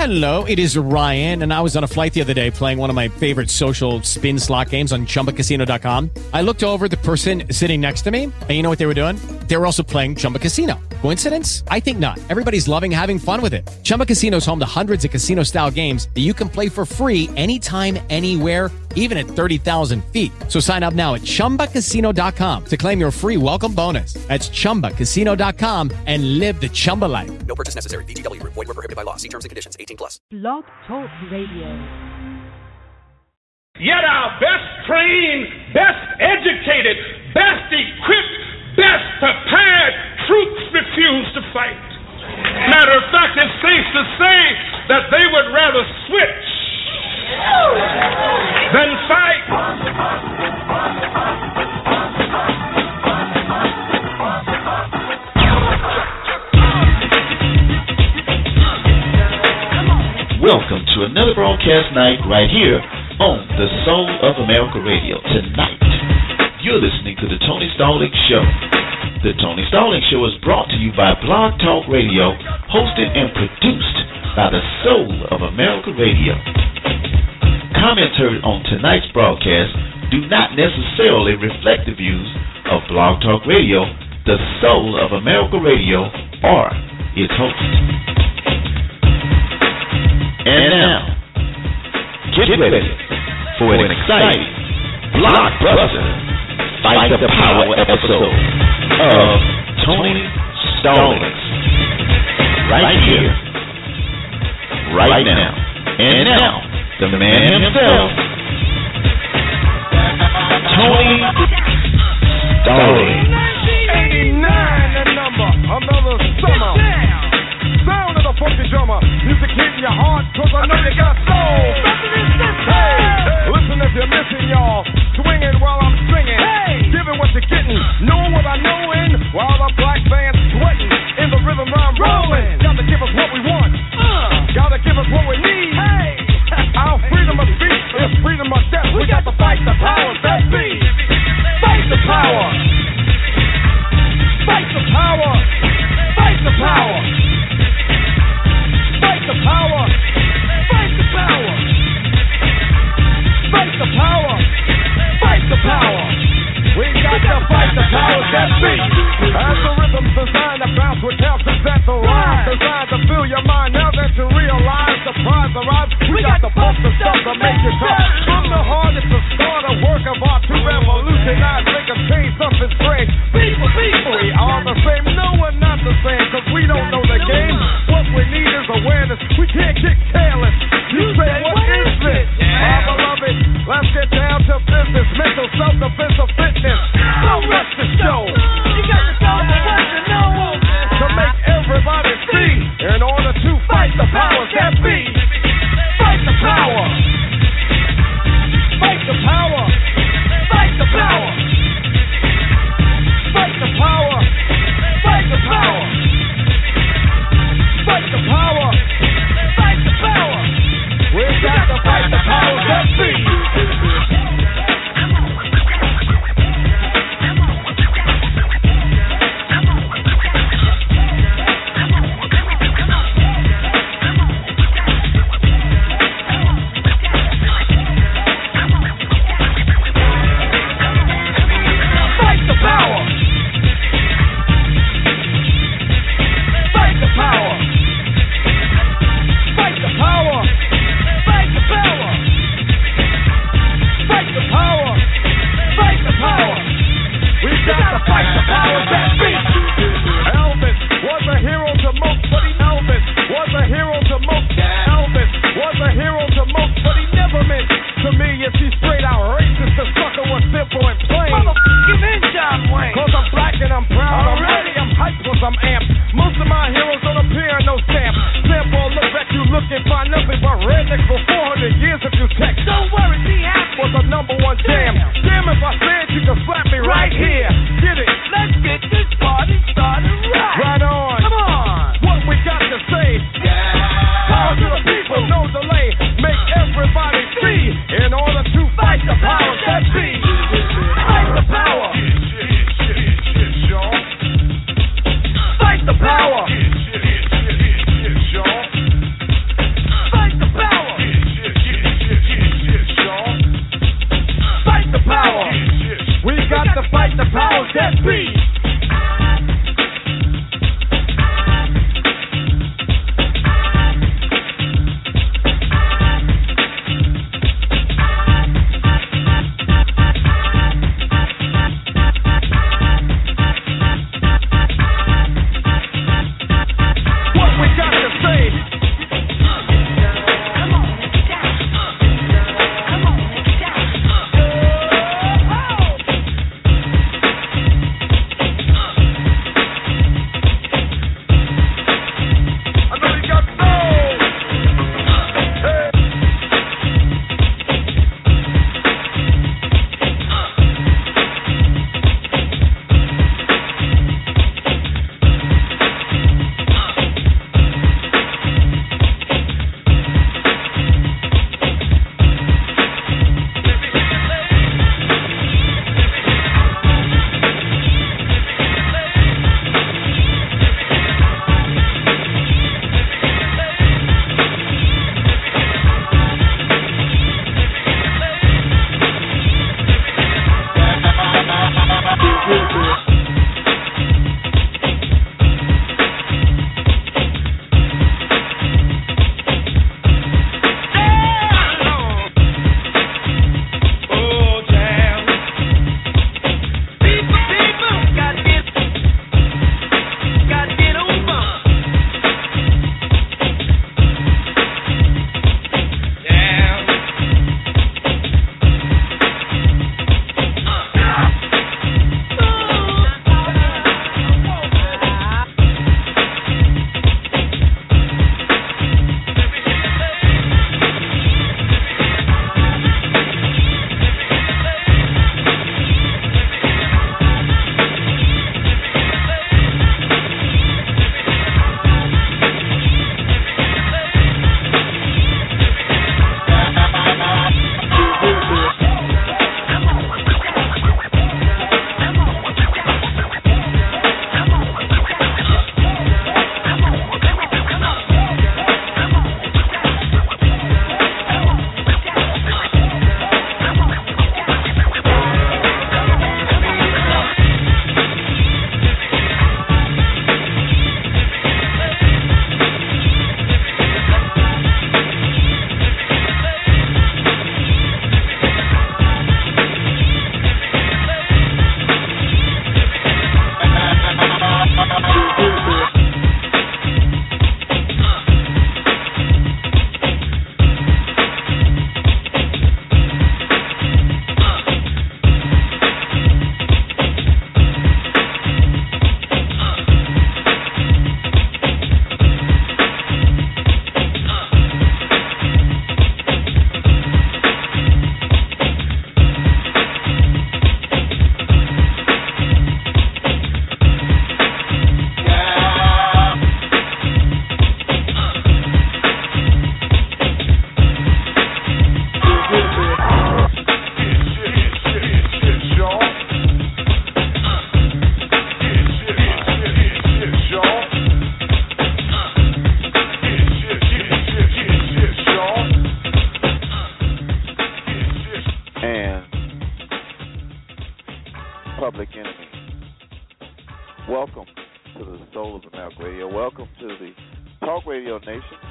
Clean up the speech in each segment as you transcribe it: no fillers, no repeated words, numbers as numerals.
Hello, it is Ryan, and I was on a flight the other day playing one of my favorite social spin slot games on ChumbaCasino.com. I looked over at the person sitting next to me, and you know what they were doing? They were also playing Chumba Casino. Coincidence? I think not. Everybody's loving having fun with it. Chumba Casino is home to hundreds of casino-style games that you can play for free anytime, anywhere, even at 30,000 feet. So sign up now at ChumbaCasino.com to claim your free welcome bonus. That's ChumbaCasino.com and live the Chumba life. No purchase necessary. VGW. Void where prohibited by law. See terms and conditions. 18+. Blog Talk Radio. Yet our best trained, best educated, best equipped, best prepared troops refuse to fight. Matter of fact, it's safe to say that they would rather switch than fight. Welcome to another broadcast night right here on the Soul of America Radio. Tonight, you're listening to the Tony Stallings Show. The Tony Stallings Show is brought to you by Blog Talk Radio, hosted and produced by the Soul of America Radio. Comments heard on tonight's broadcast do not necessarily reflect the views of Blog Talk Radio, the Soul of America Radio, or its host. And now, get ready for an exciting, blockbuster, Fight the Power episode of Tony Stallings. Right here, right now. And now, the man himself, Tony Stallings. 89 the number, another summer. Sound of the funky drummer. Music hitting your heart, cause I know you got soul. Hey, listen if you're missing, y'all. Swinging while I'm singing. Hey, giving what you're getting. Knowing what I knowin'. While the black band's sweating. In the rhythm I'm rolling. Gotta give us what we want. Gotta give us what we need. Hey, our freedom of speech is freedom of death. We got to fight the powers that be. Fight the power. Fight the power. Fight the power. Fight the power. Fight the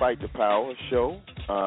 Fight the Power show.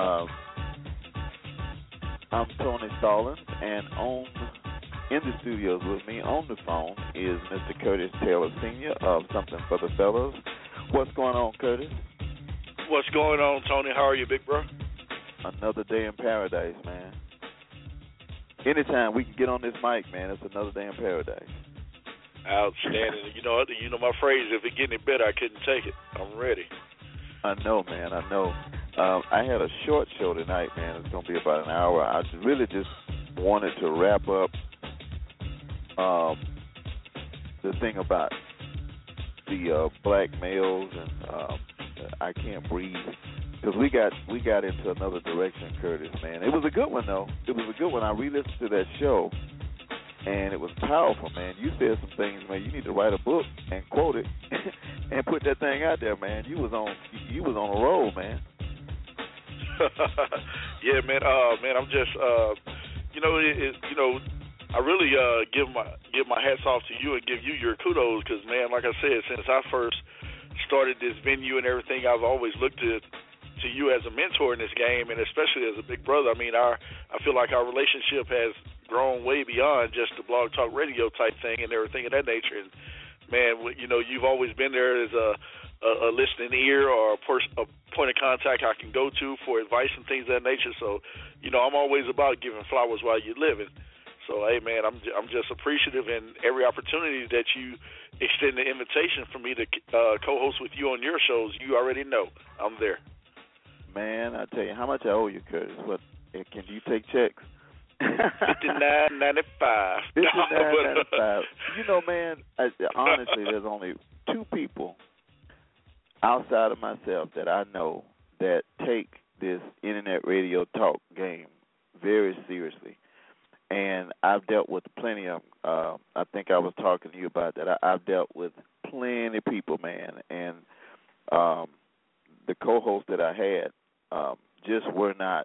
I'm Tony Stallings, and in the studios with me on the phone is Mr. Curtis Taylor Sr. of Something for the Fellas. What's going on, Curtis? What's going on, Tony? How are you, big bro? Another day in paradise, man. Anytime we can get on this mic, man, it's another day in paradise. Outstanding. You know my phrase, if it get any better, I couldn't take it. I'm ready. I know, man, I know. I had a short show tonight, man. It's going to be about an hour. I really just wanted to wrap up the thing about the black males and I Can't Breathe. Because we got into another direction, Curtis, man. It was a good one, though. It was a good one. I re-listened to that show, and it was powerful, man. You said some things, man. You need to write a book and quote it and put that thing out there, man. You was on a roll, man. Yeah, man. I'm just, I really give my hats off to you and give you your kudos because, man, like I said, since I first started this venue and everything, I've always looked to you as a mentor in this game, and especially as a big brother. I mean, I feel like our relationship has grown way beyond just the Blog Talk Radio type thing and everything of that nature. And man, you've always been there as a listening ear or a point of contact I can go to for advice and things of that nature. So, I'm always about giving flowers while you're living. So, hey, man, I'm just appreciative in every opportunity that you extend the invitation for me to co-host with you on your shows. You already know I'm there. Man, I tell you, how much I owe you, Curtis? What can you take checks? $59.95. $59.95. Man, honestly, there's only two people outside of myself that I know that take this internet radio talk game very seriously. And I've dealt with plenty of them. I think I was talking to you about that. I've dealt with plenty of people, man. And the co-hosts that I had just were not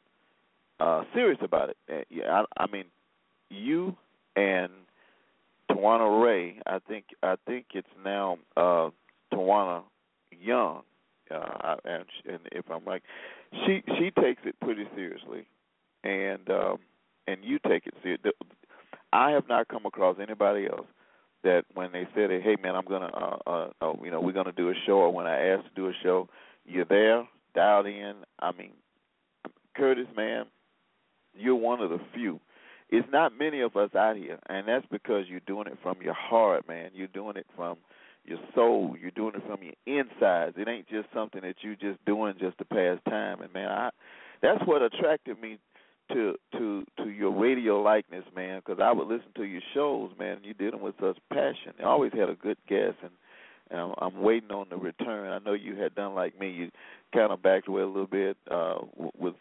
serious about it. I mean, you and Tawana Ray, I think it's now Tawana Young, and if I'm like, she takes it pretty seriously, and you take it serious. I have not come across anybody else that when they said, "Hey, man, I'm gonna, we're gonna do a show," or when I asked to do a show, you're there, dialed in. I mean, Curtis, man, you're one of the few. It's not many of us out here, and that's because you're doing it from your heart, man. You're doing it from your soul. You're doing it from your insides. It ain't just something that you just doing just to pass time. And man, that's what attracted me to your radio likeness, man, because I would listen to your shows, man, and you did them with such passion. You always had a good guest, and I'm waiting on the return. I know you had done like me. You kind of backed away a little bit with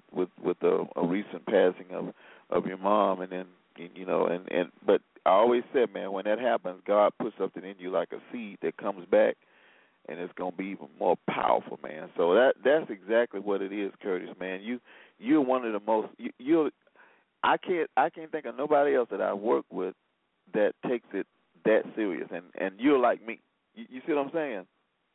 a recent passing of your mom, and then but I always said, man, when that happens, God puts something in you like a seed that comes back, and it's gonna be even more powerful, man. So that's exactly what it is, Curtis, man. You're one of the most. I can't think of nobody else that I work with that takes it that serious, and you're like me. You see what I'm saying?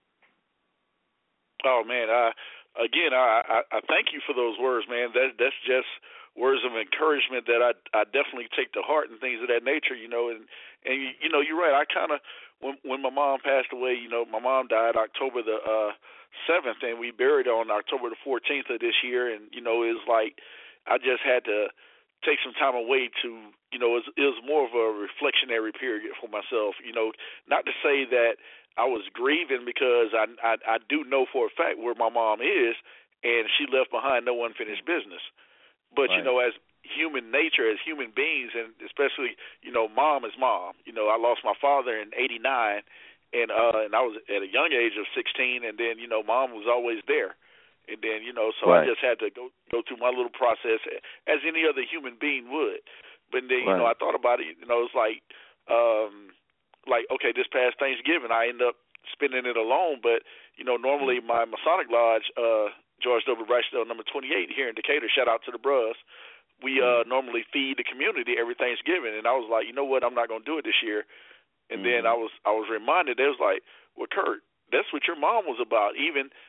Oh man, I thank you for those words, man. That's just words of encouragement that I definitely take to heart and things of that nature, and you're right. I kind of when my mom passed away, my mom died October the 7th, and we buried her on October the 14th of this year, and it was like I just had to take some time away to, it was more of a reflectionary period for myself, not to say that I was grieving because I do know for a fact where my mom is, and she left behind no unfinished business. But, right. As human nature, as human beings, and especially, mom is mom. I lost my father in '89, and I was at a young age of 16, and then, mom was always there. And then, so right. I just had to go through my little process as any other human being would. But then, right. I thought about it, it's like, okay, this past Thanksgiving, I ended up spending it alone. But, normally my Masonic Lodge, George W. Brashdale, number 28 here in Decatur, shout out to the bros, we normally feed the community every Thanksgiving. And I was like, you know what, I'm not going to do it this year. And then I was reminded, they was like, well, Kurt, that's what your mom was about. Even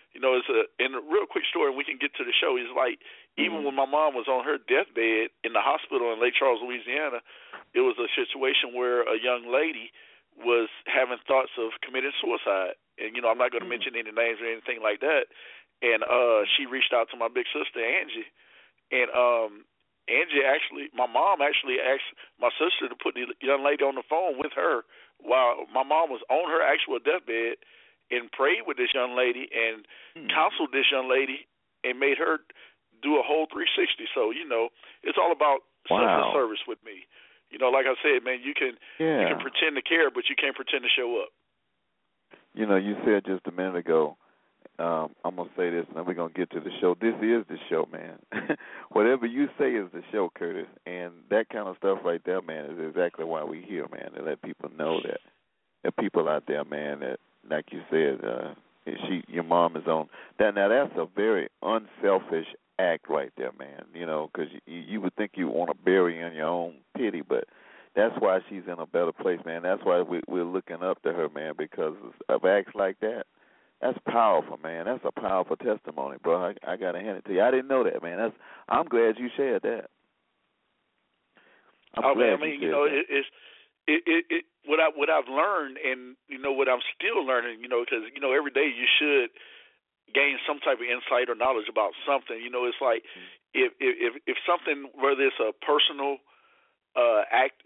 it's in a real quick story, and we can get to the show. It's like, even when my mom was on her deathbed in the hospital in Lake Charles, Louisiana, it was a situation where a young lady was having thoughts of committing suicide. And, I'm not going to mention any names or anything like that. And she reached out to my big sister, Angie. And my mom actually asked my sister to put the young lady on the phone with her while my mom was on her actual deathbed, and prayed with this young lady and counseled this young lady and made her do a whole 360. So, it's all about selfless service with me. Like I said, man, you can pretend to care, but you can't pretend to show up. You said just a minute ago, I'm going to say this, and then we're going to get to the show. This is the show, man. Whatever you say is the show, Curtis. And that kind of stuff right there, man, is exactly why we're here, man, to let people know that there are people out there, man, that, like you said, your mom is on. Now, that's a very unselfish act right there, man, because you would think you want to bury in your own pity, but that's why she's in a better place, man. That's why we're looking up to her, man, because of acts like that. That's powerful, man. That's a powerful testimony, bro. I got to hand it to you. I didn't know that, man. I'm glad you shared that. It's what I've learned, and what I'm still learning, because every day you should gain some type of insight or knowledge about something. It's like if something, whether it's a personal act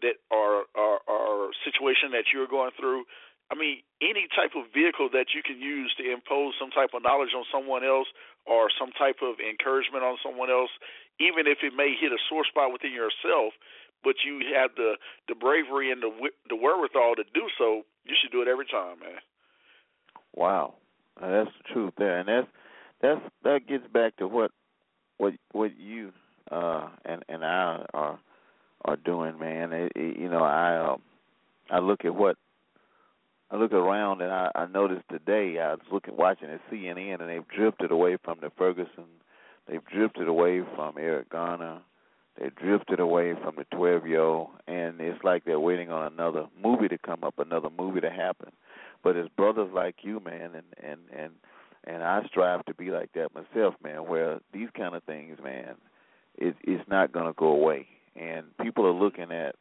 or situation that you're going through, any type of vehicle that you can use to impose some type of knowledge on someone else or some type of encouragement on someone else, even if it may hit a sore spot within yourself, but you have the bravery and the wherewithal to do so, you should do it every time, man. Wow, that's the truth there, and that gets back to what you and I are doing, man. I look around, and I noticed today I was watching at CNN, and they've drifted away from the Ferguson, they've drifted away from Eric Garner. They drifted away from the 12-year-old, and it's like they're waiting on another movie to come up, another movie to happen. But it's brothers like you, man, and I strive to be like that myself, man, where these kind of things, man, it's not going to go away. And people are looking at,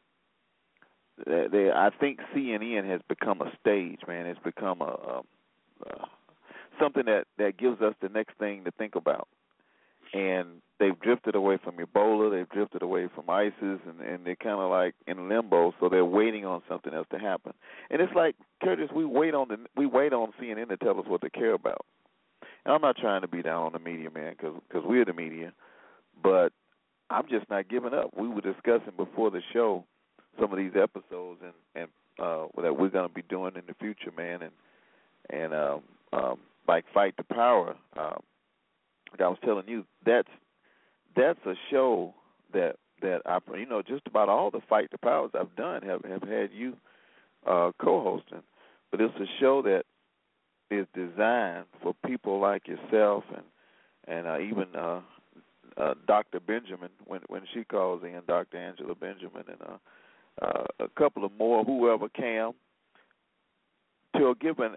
I think CNN has become a stage, man. It's become something that gives us the next thing to think about. And they've drifted away from Ebola, they've drifted away from ISIS, and they're kind of like in limbo, so they're waiting on something else to happen. And it's like, Curtis, we wait on CNN to tell us what they care about. And I'm not trying to be down on the media, man, because we're the media, but I'm just not giving up. We were discussing before the show some of these episodes and that we're going to be doing in the future, man, and like Fight the Power. Like I was telling you, that's a show that I, just about all the Fight the Powers I've done have had you co-hosting, but it's a show that is designed for people like yourself and even Dr. Benjamin when she calls in, Dr. Angela Benjamin, and a couple of more, whoever can, to give an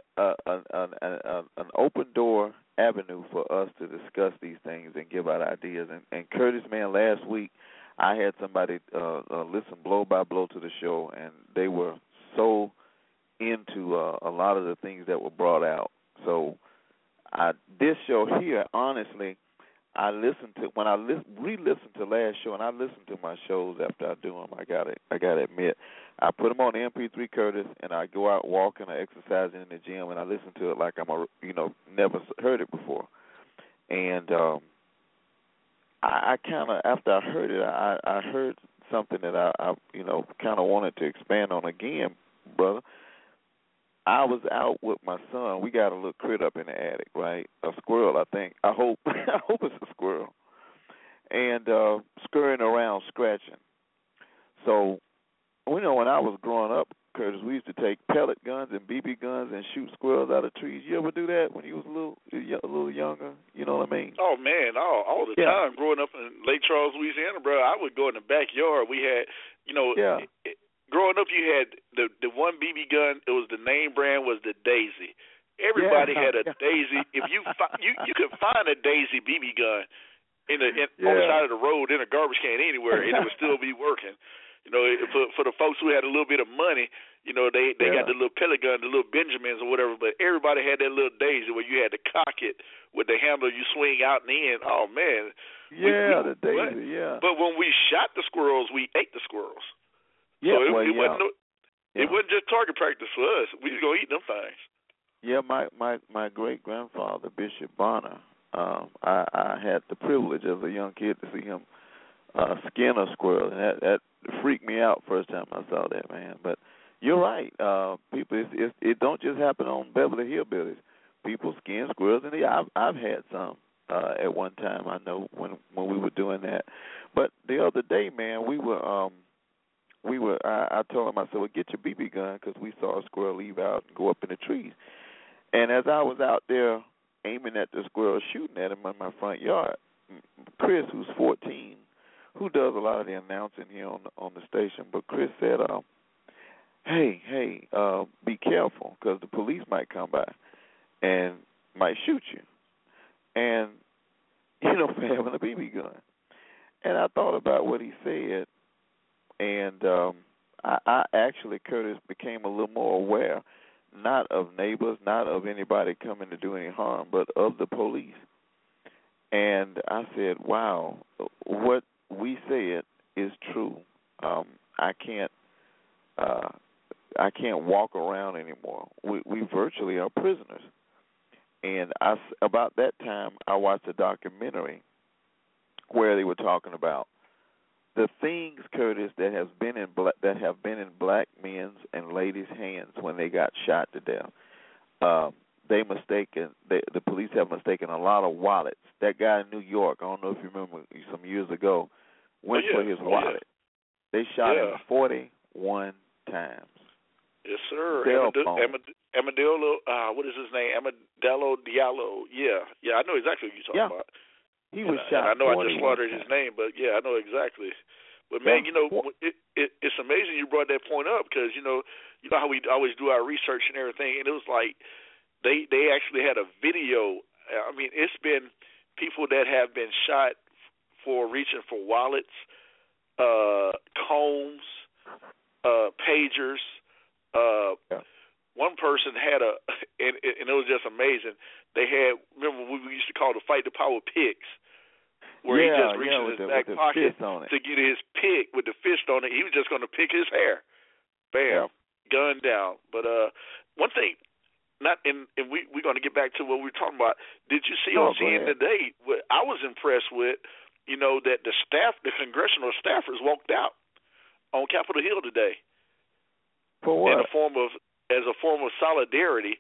open door avenue for us to discuss these things and give out ideas. And Curtis, man, last week I had somebody listen blow by blow to the show, and they were so into a lot of the things that were brought out. So this show here, honestly, I listened to when I re-listened to last show, and I listen to my shows after I do them. I gotta admit, I put them on the MP3, Curtis, and I go out walking or exercising in the gym, and I listen to it like I'm never heard it before. And I kind of, after I heard it, I heard something that I kind of wanted to expand on again, brother. I was out with my son. We got a little critter up in the attic, right? A squirrel, I think. I hope it's a squirrel. And scurrying around, scratching. So, when I was growing up, Curtis, we used to take pellet guns and BB guns and shoot squirrels out of trees. You ever do that when you was a little younger? You know what I mean? Oh, man, all the time. Growing up in Lake Charles, Louisiana, bro, I would go in the backyard. We had, growing up, you had the one BB gun. It was the name brand was the Daisy. Everybody had a Daisy. If you could find a Daisy BB gun on the side of the road in a garbage can anywhere, and it would still be working. You know, for the folks who had a little bit of money, you know, they got the little pellet gun, the little Benjamins or whatever. But everybody had that little Daisy where you had to cock it with the handle. You swing out and in. Oh man. The Daisy. But when we shot the squirrels, we ate the squirrels. Yeah. So it wasn't just target practice for us. We was gonna eat them things. Yeah, my great grandfather, Bishop Bonner, I had the privilege as a young kid to see him skin a squirrel, and that freaked me out first time I saw that, man. But you're right, people. It don't just happen on Beverly Hillbillies. People skin squirrels, and I've had some at one time. I know when we were doing that. But the other day, man, I told him, I said, well, get your BB gun, because we saw a squirrel leave out and go up in the trees. And as I was out there aiming at the squirrel, shooting at him in my front yard, Chris, who's 14, who does a lot of the announcing here on the station, but Chris said, hey, be careful, because the police might come by and might shoot you. And, you know, for having a BB gun. And I thought about what he said, and I actually, Curtis, became a little more aware, not of neighbors, not of anybody coming to do any harm, but of the police. And I said, wow, what we said is true. I can't walk around anymore. We virtually are prisoners. And about that time, I watched a documentary where they were talking about the things, Curtis, that have been in black men's and ladies' hands when they got shot to death. The police have mistaken a lot of wallets. That guy in New York, I don't know if you remember, some years ago, went for his wallet. They shot him 41 times. Yes, sir. Amadillo, what is his name? Amadillo Diallo. Yeah, I know exactly what you're talking about. He was shot. I know I just slaughtered his name, but yeah, I know exactly. But man, you know, it's amazing you brought that point up, because you know how we always do our research and everything, and it was like they actually had a video. I mean, it's been people that have been shot for reaching for wallets, combs, pagers. One person had and it was just amazing. They had, remember what we used to call the Fight the Power picks, where he just reached in his back pocket to get his pick with the fist on it. He was just going to pick his hair. Bam, gun down. But one thing, we're going to get back to what we were talking about. Did you see on CNN today? What I was impressed with, you know, that the congressional staffers walked out on Capitol Hill today. For what? As a form of solidarity.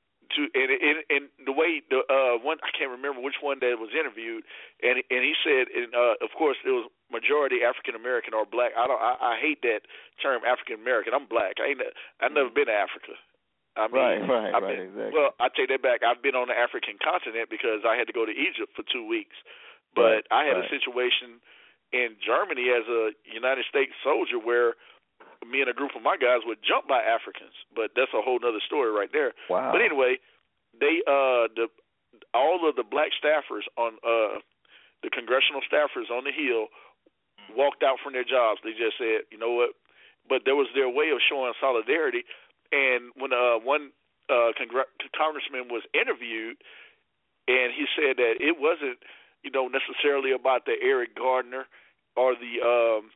And the way one, I can't remember which one that was interviewed, and he said, of course it was majority African American or black. I hate that term African American. I'm black. I've never been to Africa. I mean, right, exactly. Well, I take that back. I've been on the African continent because I had to go to Egypt for 2 weeks, but I had a situation in Germany as a United States soldier where me and a group of my guys were jumped by Africans, but that's a whole other story right there. Wow. But anyway, they all of the black staffers on the congressional staffers on the Hill walked out from their jobs. They just said, you know what? But there was their way of showing solidarity. And when one congressman was interviewed, and he said that it wasn't, you know, necessarily about the Eric Gardner or the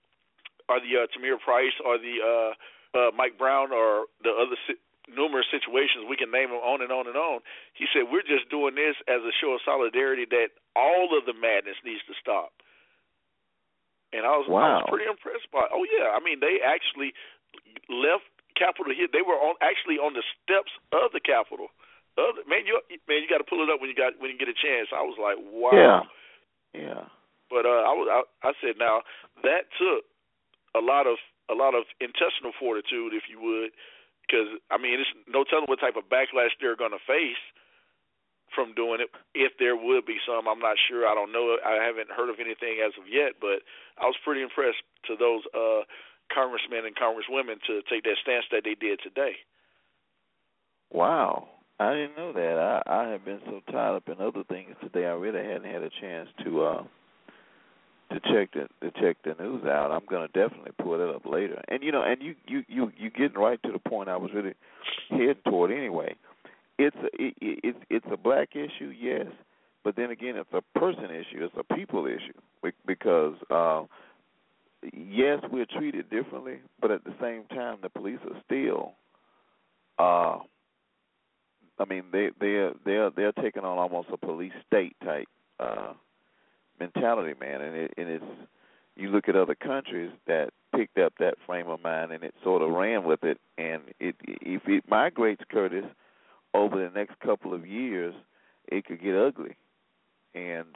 Tamir Price or the Mike Brown or the other numerous situations, we can name them on and on and on. He said, we're just doing this as a show of solidarity that all of the madness needs to stop. And I was pretty impressed by it. Oh, yeah. I mean, they actually left Capitol Hill. They were actually on the steps of the Capitol. Man, you got to pull it up when you get a chance. I was like, wow. Yeah. But I said, now, that took a lot of intestinal fortitude, if you would, because I mean, it's no telling what type of backlash they're going to face from doing it. If there would be some, I'm not sure. I don't know. I haven't heard of anything as of yet, but I was pretty impressed to those congressmen and congresswomen to take that stance that they did today. Wow. I didn't know that. I have been so tied up in other things today. I really hadn't had a chance to check the news out. I'm going to definitely pull it up later. And you getting right to the point I was really heading toward anyway. It's a black issue, yes, but then again, it's a person issue. It's a people issue because yes, we're treated differently, but at the same time, the police are still. I mean, they're taking on almost a police state type mentality, man, and it's you look at other countries that picked up that frame of mind and it sort of ran with it, and if it migrates, Curtis, over the next couple of years, it could get ugly, and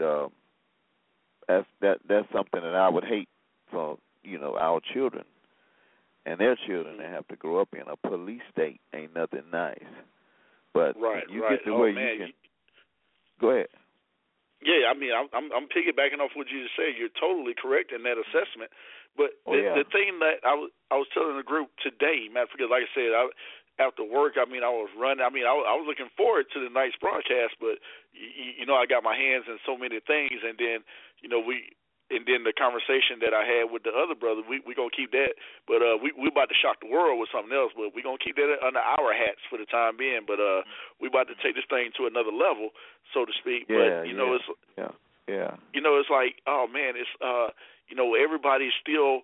that's something that I would hate for our children and their children to have to grow up in. A police state ain't nothing nice. But you get to where you can. Go ahead. Yeah, I mean, I'm piggybacking off what you just said. You're totally correct in that assessment. But the thing that I was telling the group today, Matt, because like I said, after work, I mean, I was running. I mean, I was looking forward to the night's broadcast, but I got my hands in so many things, and then And then the conversation that I had with the other brother, we gonna keep that, but we about to shock the world with something else, but we gonna keep that under our hats for the time being. But we about to take this thing to another level, so to speak. But it's it's like, oh man, it's everybody's still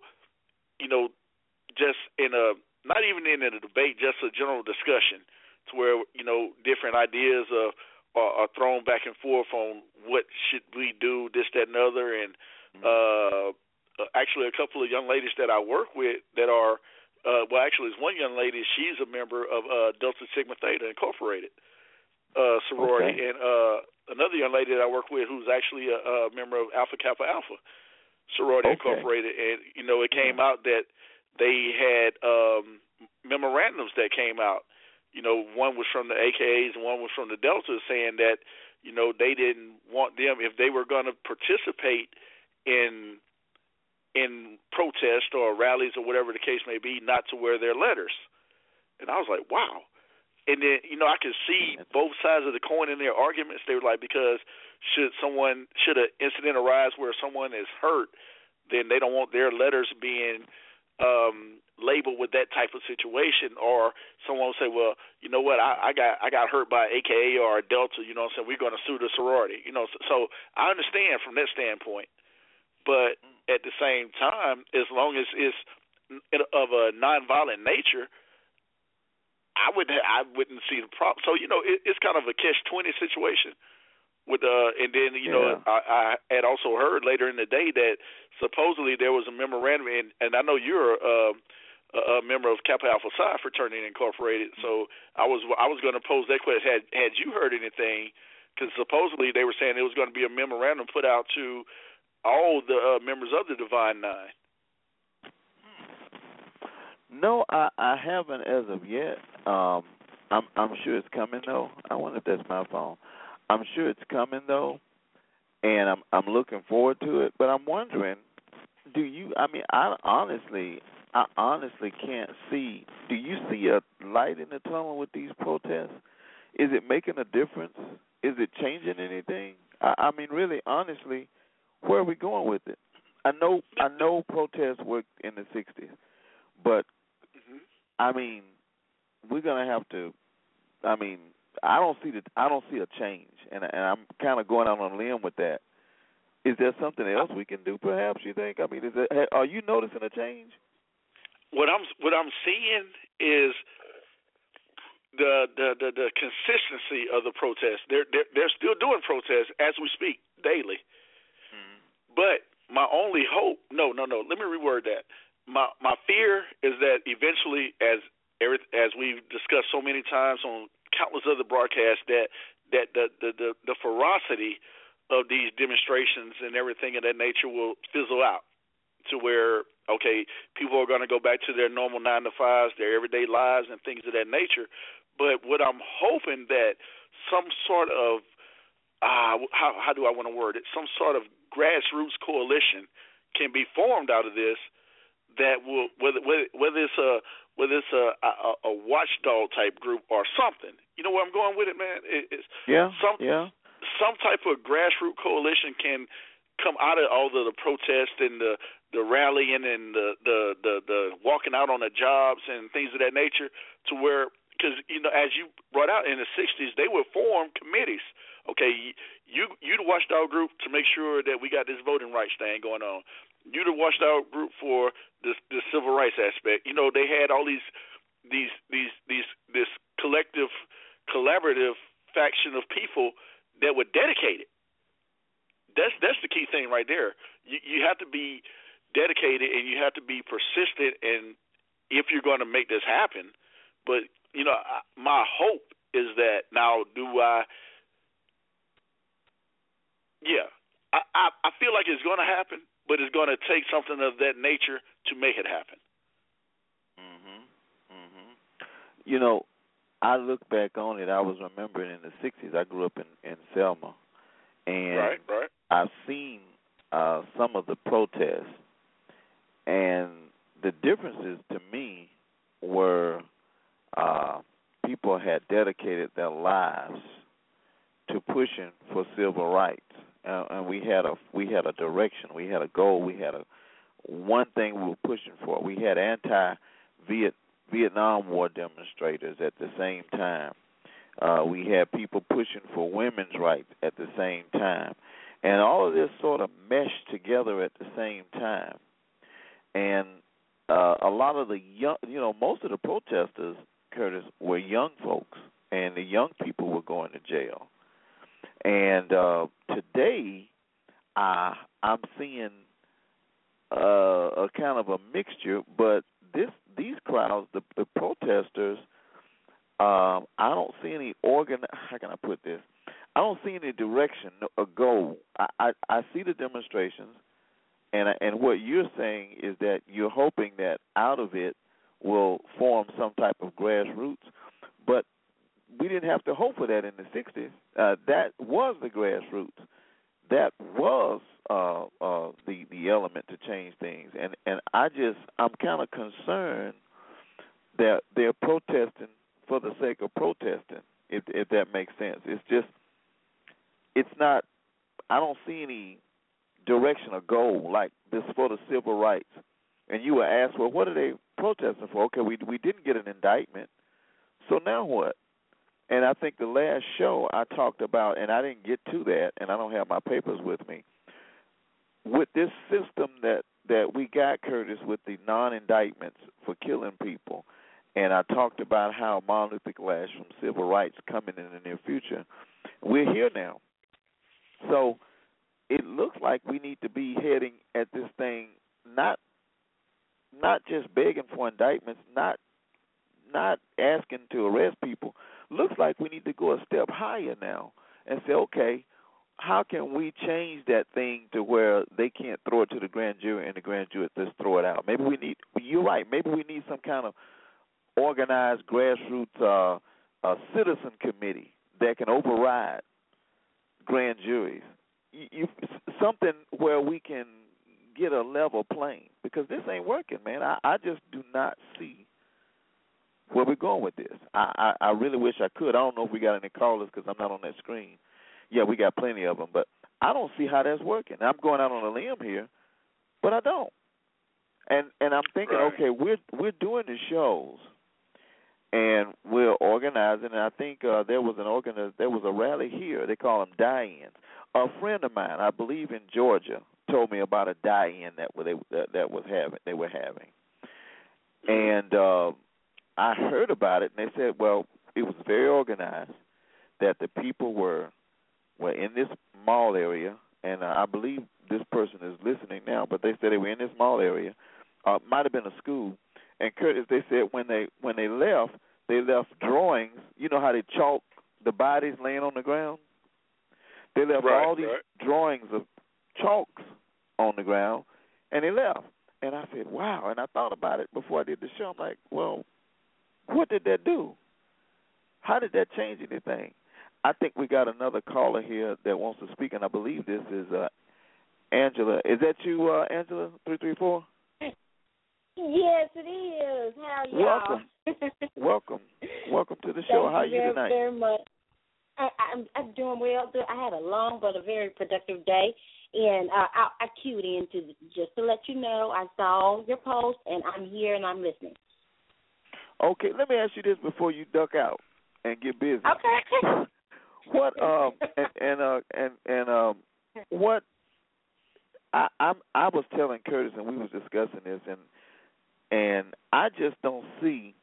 just in a not even in a debate, just a general discussion to where different ideas are thrown back and forth on what should we do, this, that, and other, and actually a couple of young ladies that I work with that are, actually there's one young lady, she's a member of Delta Sigma Theta Incorporated sorority, and another young lady that I work with who's actually a member of Alpha Kappa Alpha Sorority Incorporated, and it came out that they had memorandums that came out. One was from the AKAs and one was from the Deltas, saying that they didn't want them, if they were going to participate in protest or rallies or whatever the case may be, not to wear their letters. And I was like, wow. And then I could see both sides of the coin in their arguments. They were like, because should an incident arise where someone is hurt, then they don't want their letters being labeled with that type of situation. Or someone will say, well, you know what, I got hurt by AKA or a Delta, so we're going to sue the sorority. So I understand from that standpoint. But at the same time, as long as it's of a nonviolent nature, I wouldn't see the problem. So it's kind of a catch-20 situation. With and then I had also heard later in the day that supposedly there was a memorandum, and I know you're a member of Kappa Alpha Psi Fraternity Incorporated. So I was going to pose that question: had you heard anything? Because supposedly they were saying there was going to be a memorandum put out to all the members of the Divine Nine. No, I haven't as of yet. I'm sure it's coming though. I wonder if that's my phone. I'm sure it's coming though, and I'm looking forward to it. But I'm wondering, I honestly can't see. Do you see a light in the tunnel with these protests? Is it making a difference? Is it changing anything? I mean, really, honestly, where are we going with it? I know protests worked in the '60s, but I mean, we're gonna have to. I mean, I don't see a change, and I'm kind of going out on a limb with that. Is there something else we can do? Perhaps you think? I mean, are you noticing a change? What I'm seeing is the consistency of the protests. They're still doing protests as we speak daily. But my only hope, no, let me reword that. My fear is that eventually, as we've discussed so many times on countless other broadcasts, that the ferocity of these demonstrations and everything of that nature will fizzle out to where, okay, people are going to go back to their normal 9-to-5s, their everyday lives and things of that nature. But what I'm hoping that some sort of, how do I want to word it, some sort of grassroots coalition can be formed out of this that will, whether it's a watchdog type group or something, you know where I'm going with it, man? It's some type of grassroots coalition can come out of all the protest and the rallying and the walking out on the jobs and things of that nature, to where, because as you brought out, in the 60s they would form committees. Okay, you the watchdog group to make sure that we got this voting rights thing going on. You the watchdog group for this civil rights aspect. They had all these collective, collaborative faction of people that were dedicated. That's the key thing right there. You have to be dedicated and you have to be persistent, and if you're going to make this happen. But my hope is that now I feel like it's going to happen, but it's going to take something of that nature to make it happen. I look back on it. I was remembering in the 60s, I grew up in Selma, and right. I've seen some of the protests, and the differences to me were people had dedicated their lives to pushing for civil rights, and we had a direction, we had a goal, we had one thing we were pushing for. We had Vietnam War demonstrators at the same time. We had people pushing for women's rights at the same time. And all of this sort of meshed together at the same time. And a lot of the young, most of the protesters, Curtis, were young folks, and the young people were going to jail. And today, I'm seeing a kind of a mixture, but these crowds, the protesters, I don't see any how can I put this? I don't see any direction, a goal. I see the demonstrations, and what you're saying is that you're hoping that out of it will form some type of grassroots, but we didn't have to hope for that in the 60s. That was the grassroots. That was the element to change things, and I'm kind of concerned that they're protesting for the sake of protesting, if that makes sense. It's not. I don't see any direction or goal like this for the civil rights. And you were asked, well, what are they protesting for? Okay, we didn't get an indictment, so now what? And I think the last show I talked about, and I didn't get to that, and I don't have my papers with me, with this system that we got, Curtis, with the non-indictments for killing people, and I talked about how Martin Luther Clash from civil rights coming in the near future. We're here now. So it looks like we need to be heading at this thing, not just begging for indictments, not asking to arrest people. Looks like we need to go a step higher now and say, okay, how can we change that thing to where they can't throw it to the grand jury and the grand jury just throw it out? Maybe you're right, maybe we need some kind of organized grassroots citizen committee that can override grand juries. Something where we can get a level playing, because this ain't working, man. I just do not see where we're going with this. I really wish I could. I don't know if we got any callers because I'm not on that screen. Yeah, we got plenty of them, but I don't see how that's working. I'm going out on a limb here, but I don't. And I'm thinking, okay, we're doing the shows, and we're organizing. And I think there was a rally here. They call them die-ins. A friend of mine, I believe in Georgia, told me about a die-in they were having, and I heard about it, and they said, well, it was very organized, that the people were in this mall area, and I believe this person is listening now, but they said they were in this mall area, might have been a school, and Curtis, they said when they left drawings. You know how they chalk the bodies laying on the ground? They left all these drawings of chalks on the ground, and they left. And I said, wow, and I thought about it before I did the show. I'm like, well, what did that do? How did that change anything? I think we got another caller here that wants to speak, and I believe this is Angela. Is that you, Angela, 334? Yes, it is. How y'all? Welcome to the show. How are you tonight? Thank you very much. I'm doing well. I had a long but a very productive day, and I queued in just to let you know I saw your post, and I'm here and I'm listening. Okay, let me ask you this before you duck out and get busy. Okay. What what I was telling Curtis, and we was discussing this, and I just don't see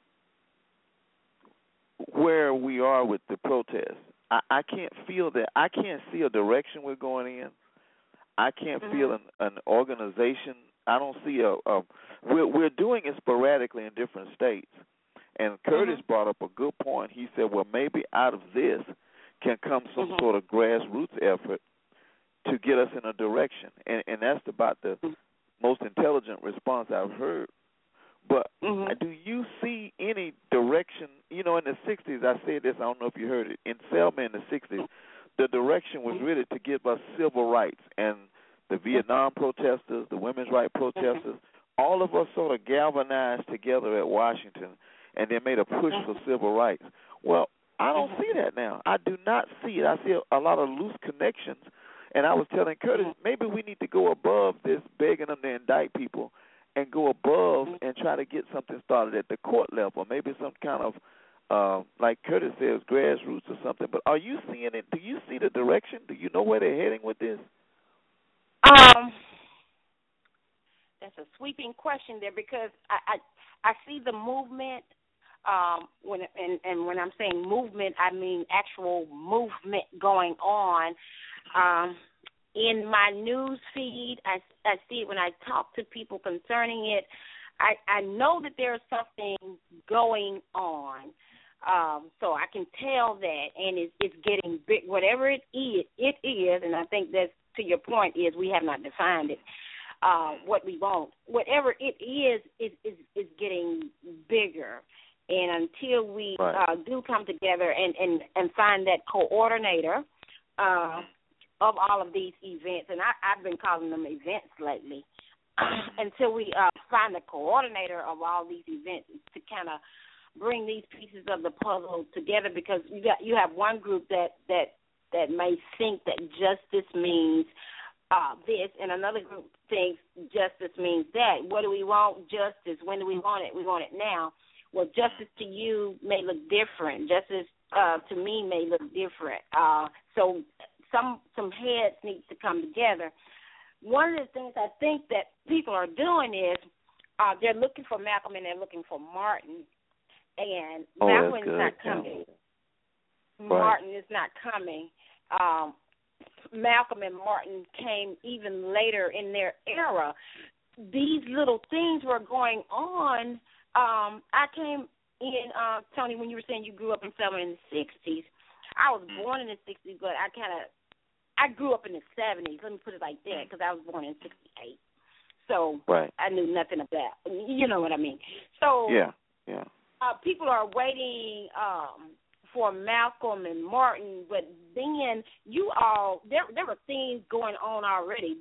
where we are with the protest. I can't feel that. I can't see a direction we're going in. I can't feel an organization. I don't see we're doing it sporadically in different states. And Curtis brought up a good point. He said, well, maybe out of this can come some sort of grassroots effort to get us in a direction. And that's about the most intelligent response I've heard. But do you see any direction? You know, in the 60s, I said this, I don't know if you heard it. In Selma in the 60s, the direction was really to give us civil rights. And the Vietnam protesters, the women's rights protesters, all of us sort of galvanized together at Washington, and they made a push for civil rights. Well, I don't see that now. I do not see it. I see a lot of loose connections. And I was telling Curtis, maybe we need to go above this begging them to indict people and go above and try to get something started at the court level, maybe some kind of, like Curtis says, grassroots or something. But are you seeing it? Do you see the direction? Do you know where they're heading with this? That's a sweeping question there, because I see the movement. When I'm saying movement, I mean actual movement going on. In my news feed, I see it when I talk to people concerning it. I know that there's something going on, so I can tell that, and it's getting big. Whatever it is, and I think that's, to your point, is we have not defined it. What we want, whatever it is getting bigger. And until we do come together and find that coordinator of all of these events, and I've been calling them events lately, until we find the coordinator of all these events to kind of bring these pieces of the puzzle together, because you have one group that may think that justice means this, and another group thinks justice means that. What do we want? Justice. When do we want it? We want it now. Well, justice to you may look different. Justice to me may look different. So some heads need to come together. One of the things I think that people are doing is they're looking for Malcolm and they're looking for Martin. And Malcolm is not coming. Martin is not coming. Malcolm and Martin came even later in their era. These little things were going on. I came in, Tony, when you were saying you grew up in Selma in the 60s. I was born in the 60s, but I grew up in the 70s. Let me put it like that, because I was born in 68. So I knew nothing of that. You know what I mean? So yeah. People are waiting for Malcolm and Martin, but then there were things going on already.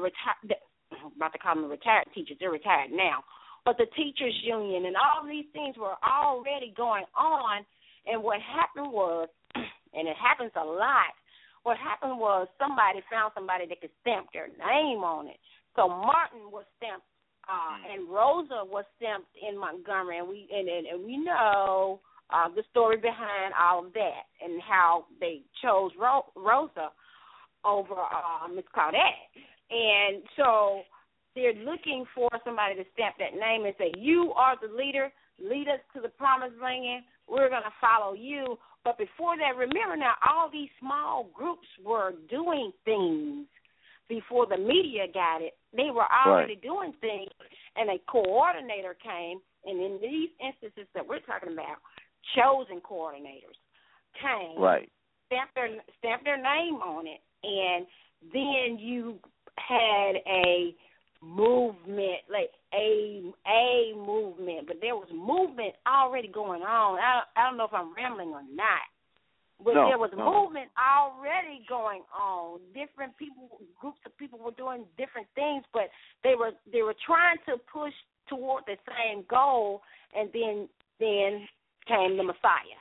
I'm about to call them the retired teachers. They're retired now. But the teachers union and all these things were already going on, and what happened was, and it happens a lot, what happened was somebody found somebody that could stamp their name on it. So Martin was stamped, and Rosa was stamped in Montgomery, and we know the story behind all of that and how they chose Rosa over Miss Claudette. And so they're looking for somebody to stamp that name and say, you are the leader, lead us to the promised land, we're going to follow you. But before that, remember now, all these small groups were doing things before the media got it. They were already doing things, and a coordinator came, and in these instances that we're talking about, chosen coordinators came, stamped their name on it, and then you had a movement, like a movement, but there was movement already going on. I don't know if I'm rambling or not, but there was movement already going on. Different people, groups of people were doing different things, but they were trying to push toward the same goal, and then then came the Messiah.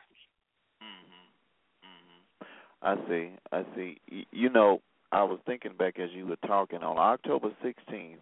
I see. You know, I was thinking back as you were talking on October 16th,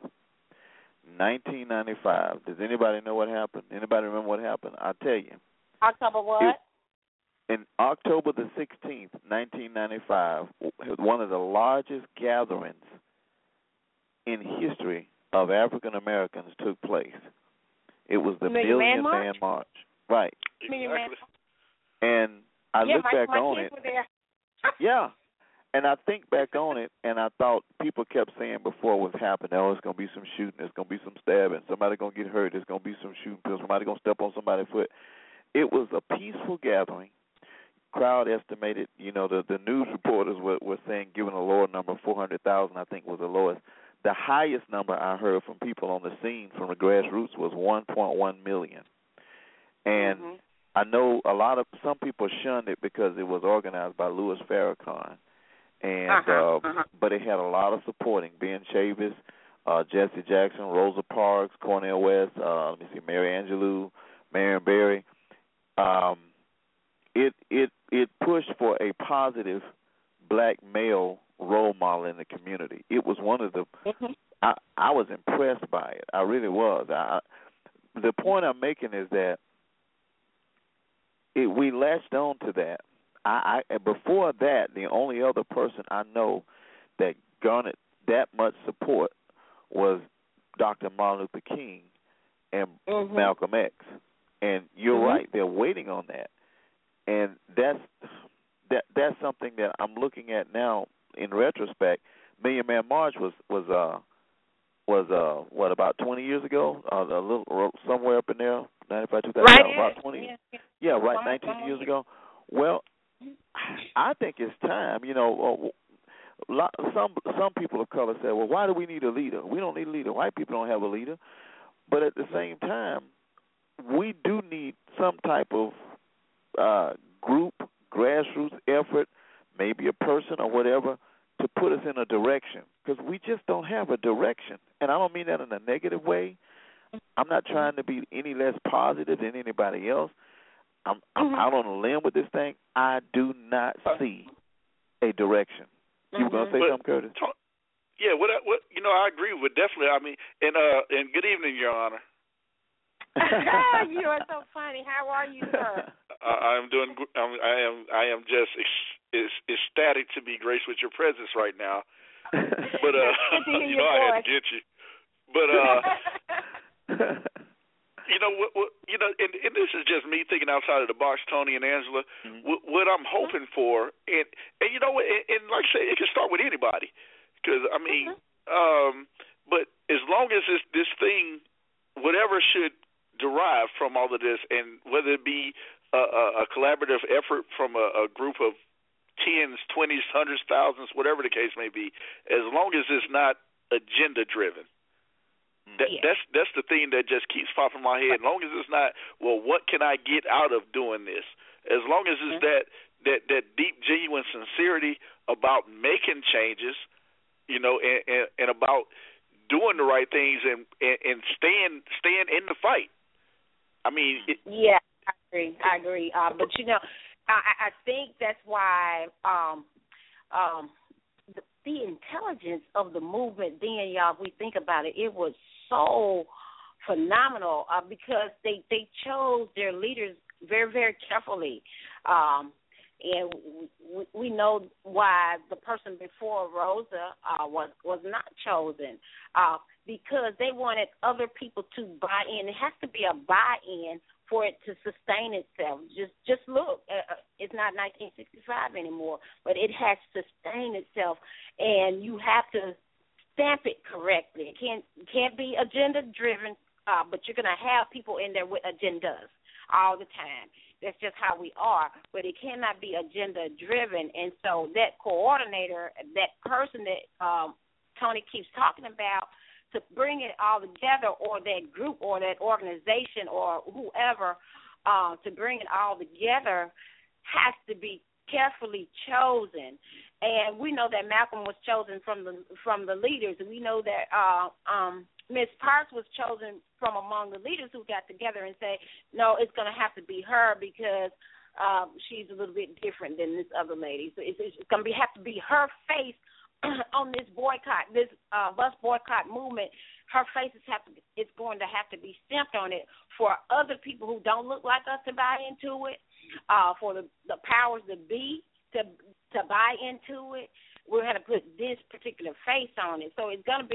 1995. Does anybody know what happened? Anybody remember what happened? I'll tell you. October what? In October the 16th, 1995, one of the largest gatherings in history of African Americans took place. It was the Million Man March. Right. Exactly. And I look back on it. Were there. Yeah. And I think back on it, and I thought people kept saying before it was happening, oh, it's going to be some shooting, there's going to be some stabbing, somebody's going to get hurt, there's going to be some shooting, somebody's going to step on somebody's foot. It was a peaceful gathering. Crowd estimated, you know, the news reporters were saying, given a lower number, 400,000, I think was the lowest. The highest number I heard from people on the scene from the grassroots was 1.1 million. And I know some people shunned it because it was organized by Louis Farrakhan. And but it had a lot of supporting. Ben Chavis, Jesse Jackson, Rosa Parks, Cornel West, Mary Angelou, Marion Barry. It pushed for a positive black male role model in the community. It was one of the I was impressed by it. I really was. The point I'm making is that we latched on to that. Before that, the only other person I know that garnered that much support was Dr. Martin Luther King and Malcolm X. And you're right; they're waiting on that, and that's something that I'm looking at now in retrospect. Million Man March was what, about 20 years ago? A little somewhere up in there, 95, 2000, about 20. Yeah, right, 19 years ago. Well, I think it's time. You know, some people of color say, well, why do we need a leader? We don't need a leader. White people don't have a leader. But at the same time, we do need some type of group, grassroots effort, maybe a person or whatever, to put us in a direction, because we just don't have a direction. And I don't mean that in a negative way. I'm not trying to be any less positive than anybody else. I'm out on a limb with this thing. I do not see a direction. You were going to say something, Curtis? Yeah, what I agree with, definitely. I mean, and good evening, Your Honor. You are so funny. How are you, sir? I'm doing. I am just ecstatic to be graced with your presence right now. But you know, I had to get you. But you know what? You know, and this is just me thinking outside of the box, Tony and Angela. What I'm hoping for, and you know, and like I say, it can start with anybody, because I mean, but as long as this thing, whatever should derive from all of this, and whether it be a collaborative effort from a group of tens, 20s, hundreds, thousands, whatever the case may be, as long as it's not agenda driven. That's the thing that just keeps popping in my head. As long as it's not, well, what can I get out of doing this? As long as it's that deep, genuine sincerity about making changes, you know, and about doing the right things and staying in the fight. I mean, I agree. But you know, I think that's why the intelligence of the movement then, y'all, if we think about it, it was so phenomenal because they chose their leaders very, very carefully. And we know why the person before Rosa was not chosen, because they wanted other people to buy in. It has to be a buy-in for it to sustain itself. Just look, it's not 1965 anymore, but it has sustained itself, and you have to stamp it correctly. It can't be agenda-driven, but you're going to have people in there with agendas all the time. That's just how we are, but it cannot be agenda-driven. And so that coordinator, that person that Tony keeps talking about, to bring it all together, or that group or that organization or whoever, to bring it all together has to be carefully chosen. And we know that Malcolm was chosen from the leaders. We know that Ms. Parks was chosen from among the leaders who got together and say, no, it's going to have to be her because she's a little bit different than this other lady. So it's going to have to be her face on this boycott, this bus boycott movement. Her face is going to have to be stamped on it for other people who don't look like us to buy into it, for the powers that be to buy into it. We're going to put this particular face on it. So it's going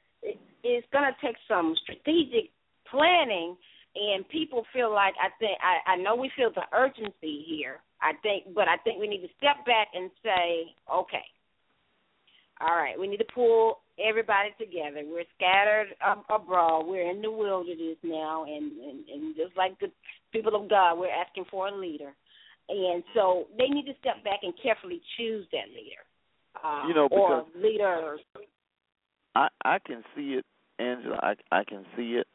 to take some strategic planning, and people feel like, I know we feel the urgency here. But I think we need to step back and say, okay, all right, we need to pull everybody together. We're scattered abroad. We're in the wilderness now, and just like the people of God, we're asking for a leader. And so they need to step back and carefully choose that leader. Because or leaders. I can see it, Angela. I can see it.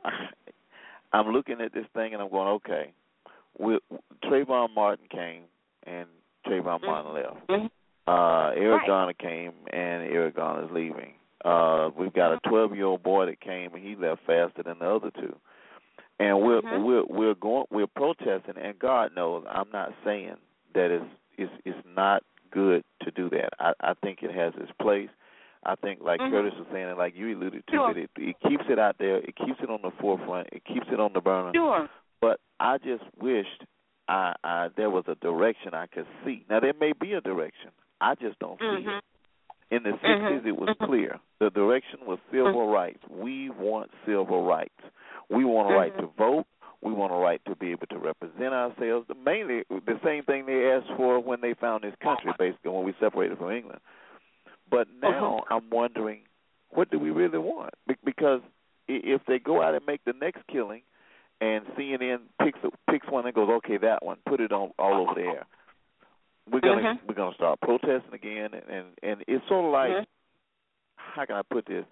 I'm looking at this thing and I'm going, okay. Trayvon Martin came and Trayvon Martin left. Mm-hmm. Eric Garner came and Eric Garner's leaving. We've got a 12-year-old boy that came and he left faster than the other two. And we're protesting, and God knows I'm not saying that it's not good to do that. I think it has its place. I think, like Curtis was saying, and like you alluded to, that it keeps it out there, it keeps it on the forefront, it keeps it on the burner. Sure. But I just wished there was a direction I could see. Now, there may be a direction. I just don't see it. In the 60s, it was clear. The direction was civil rights. We want civil rights. We want a right to vote. We want a right to be able to represent ourselves. Mainly the same thing they asked for when they found this country, basically, when we separated from England. But now I'm wondering, what do we really want? Because if they go out and make the next killing and CNN picks one and goes, okay, that one, put it on all over the air, we're gonna start protesting again, and it's sort of like, how can I put this?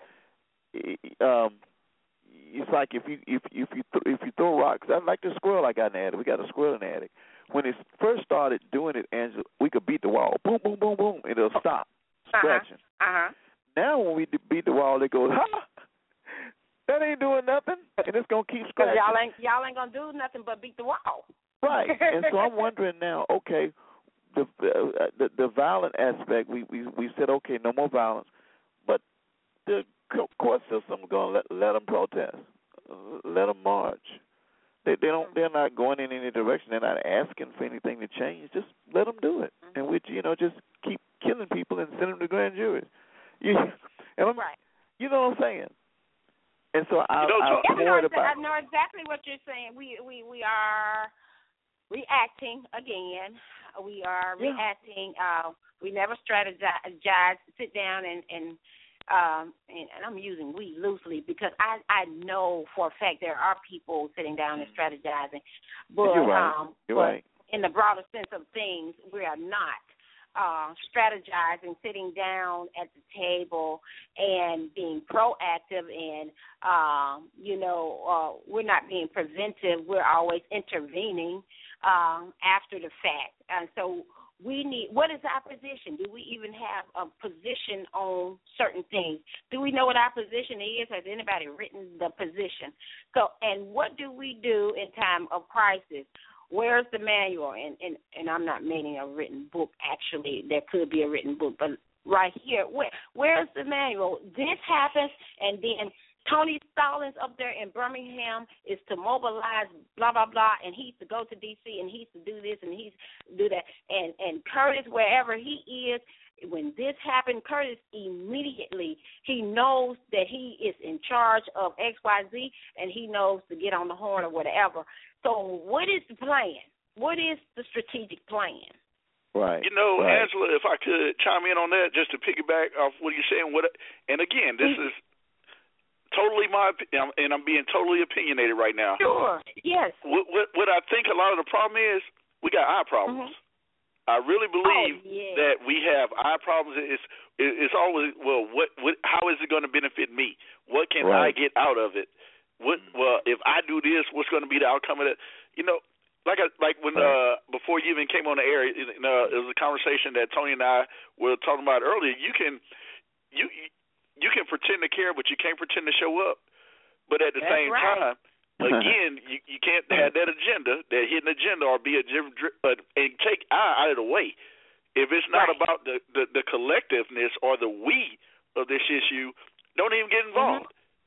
It's like if you throw rocks. Like the squirrel I got in the attic. We got a squirrel in the attic. When it first started doing it, Angela, we could beat the wall. Boom, boom, boom, boom, and it'll stop scratching. Now when we beat the wall, it goes, ha! That ain't doing nothing, and it's gonna keep scratching. Y'all ain't gonna do nothing but beat the wall. Right. And so I'm wondering now. Okay, the violent aspect. We said, okay, no more violence, but the court system is going to let them protest, let them march. They're not going in any direction. They're not asking for anything to change. Just let them do it, and just keep killing people and send them to grand juries. You know what I'm saying? And so I know exactly what you're saying. We are reacting again. We are reacting. We never strategize, sit down and I'm using we loosely because I know for a fact there are people sitting down and strategizing. But, You're right. In the broader sense of things, we are not strategizing, sitting down at the table and being proactive and, we're not being preventive. We're always intervening after the fact. And so what is our position? Do we even have a position on certain things? Do we know what our position is? Has anybody written the position? So, and what do we do in time of crisis? Where's the manual? And I'm not meaning a written book. Actually, there could be a written book, but right here, where's the manual? This happens, and then Tony Stallings up there in Birmingham is to mobilize blah, blah, blah, and he's to go to D.C., and he's to do this, and he's to do that. And Curtis, wherever he is, when this happened, Curtis immediately, he knows that he is in charge of XYZ, and he knows to get on the horn or whatever. So what is the plan? What is the strategic plan? Right. Angela, if I could chime in on that, just to piggyback off what you're saying. And again, this is totally my opinion, and I'm being totally opinionated right now. Sure. Yes. What I think a lot of the problem is, we got eye problems. I really believe that we have eye problems. It's always, how is it going to benefit me? What can I get out of it? If I do this, what's going to be the outcome of it? Like when before you even came on the air, it was a conversation that Tony and I were talking about earlier. You you can pretend to care, but you can't pretend to show up. But at the same time, again, you can't have that agenda, that hidden agenda, or be and take I out of the way. If it's not about the collectiveness or the we of this issue, don't even get involved.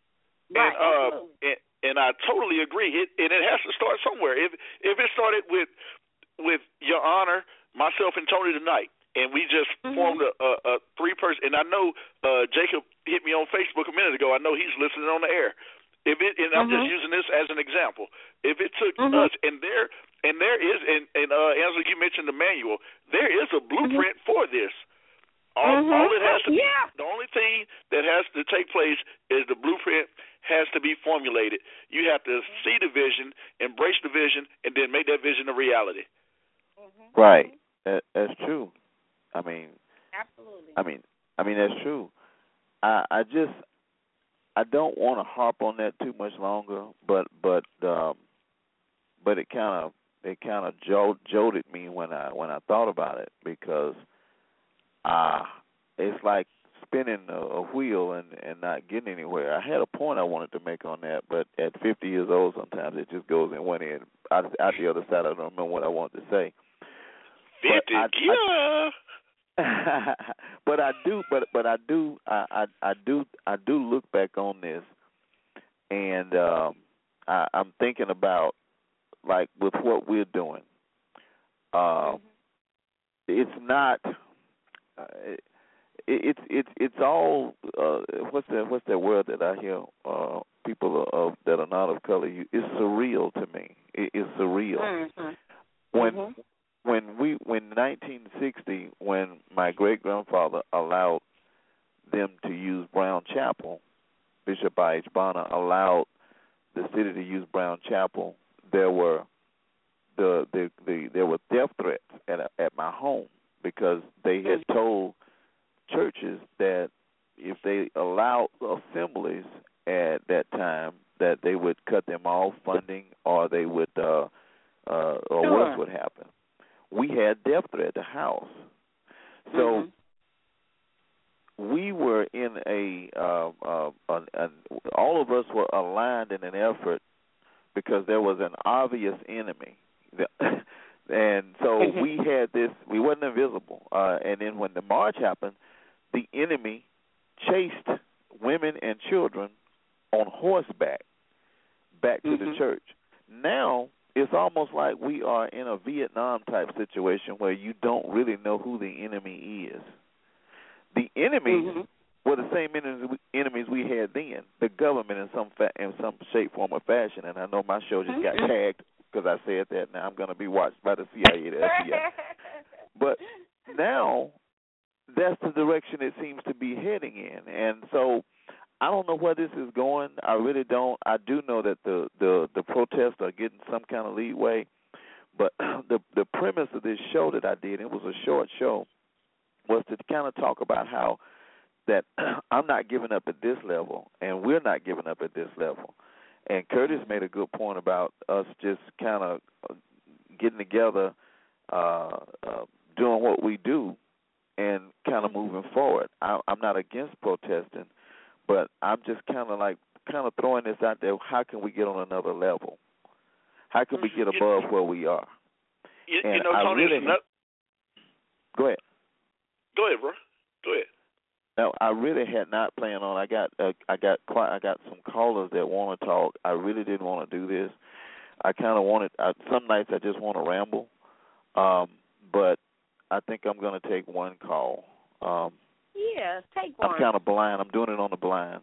And I totally agree. And it has to start somewhere. If it started with Your Honor, myself, and Tony tonight, and we just formed a three-person, and I know Jacob hit me on Facebook a minute ago. I know he's listening on the air. And I'm just using this as an example. If it took us, and there is, and Angela, you mentioned the manual. There is a blueprint for this. All it has to be, the only thing that has to take place is the blueprint has to be formulated. You have to see the vision, embrace the vision, and then make that vision a reality. Right. That's true. I mean, absolutely. I mean that's true. I don't want to harp on that too much longer, but it kind of jolted me when I thought about it, because it's like spinning a wheel and not getting anywhere. I had a point I wanted to make on that, but at 50 years old, sometimes it just goes in one end, out the other side. I don't remember what I wanted to say. 50, but I do look back on this, and I'm thinking about, like, with what we're doing. It's not. It's all. What's that word that I hear people that are not of color use? It's surreal to me. It's surreal. When 1960, when my great-grandfather allowed them to use Brown Chapel, Bishop I.H. Bonner allowed the city to use Brown Chapel, there were there were death threats at my home, because they had told churches that if they allowed assemblies at that time, that they would cut them off funding, or they would or worse would happen. We had death threat at the house. So we were in all of us were aligned in an effort, because there was an obvious enemy. And so we had this, we wasn't invisible. And then when the march happened, the enemy chased women and children on horseback back to the church. Now, it's almost like we are in a Vietnam-type situation where you don't really know who the enemy is. The enemies were the same enemies we had then, the government in some shape, form, or fashion. And I know my show just got tagged because I said that. Now I'm going to be watched by the CIA, the FBI. But now that's the direction it seems to be heading in. And so I don't know where this is going. I really don't. I do know that the protests are getting some kind of leeway. But the premise of this show that I did, it was a short show, was to kind of talk about how that I'm not giving up at this level, and we're not giving up at this level. And Curtis made a good point about us just kind of getting together, doing what we do, and kind of moving forward. I'm not against protesting, but I'm just kind of throwing this out there. How can we get on another level? How can we get above where we are? You know, Tony, go ahead. Go ahead, bro. Go ahead. Now, I really had not planned on. I got some callers that want to talk. I really didn't want to do this. I kind of wanted. Some nights I just want to ramble, but I think I'm going to take one call. Yeah, take one. I'm kind of blind. I'm doing it on the blind.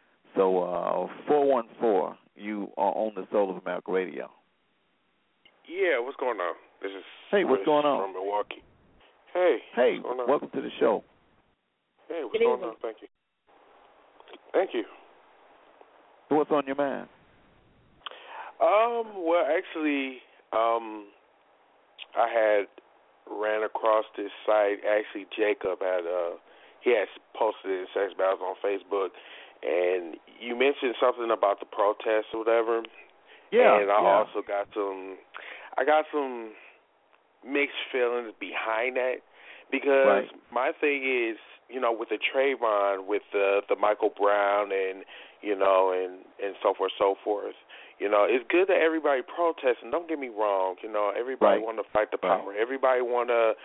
So 414, you are on the Soul of America Radio. Yeah, what's going on? This is what's going on? From Milwaukee. Hey, welcome to the show. Hey, what's going on? Thank you. Thank you. So what's on your mind? Well, actually, I had ran across this site. Actually, Jacob he had posted it in Sex Battles on Facebook, and you mentioned something about the protests or whatever. Yeah. And I also got some mixed feelings behind that, because my thing is, with the Trayvon, with the Michael Brown, and and so forth, so forth. It's good that everybody protests, and don't get me wrong. Everybody want to fight the power. Right. Everybody want to,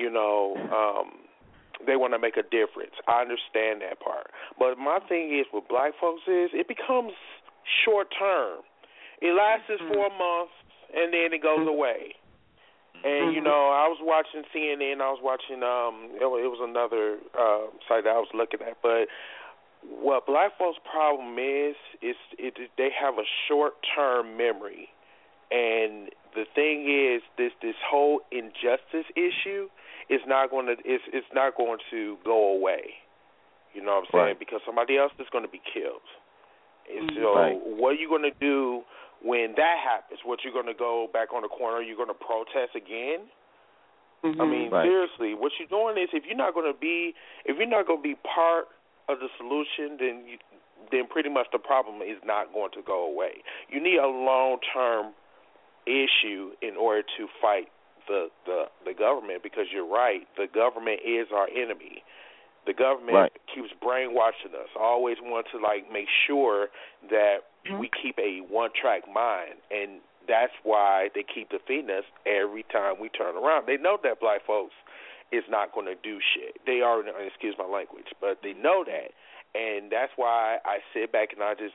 they want to make a difference. I understand that part. But my thing is with black folks is it becomes short term. It lasts for a month, and then it goes away. And, I was watching CNN. I was watching, it was another site that I was looking at. But what black folks' problem is they have a short-term memory. And the thing is, this whole injustice issue is not going to go away. You know what I'm saying? Right. Because somebody else is going to be killed. And so what are you going to do when that happens? What, you're going to go back on the corner? You're going to protest again? I mean, seriously, what you're doing is if you're not going to be part of the solution, then pretty much the problem is not going to go away. You need a long-term issue in order to fight the government, because you're right, the government is our enemy. The government keeps brainwashing us. I always want to make sure that we keep a one-track mind, and that's why they keep defeating us every time we turn around. They know that black folks is not going to do shit. They already, excuse my language, but they know that, and that's why I sit back and I just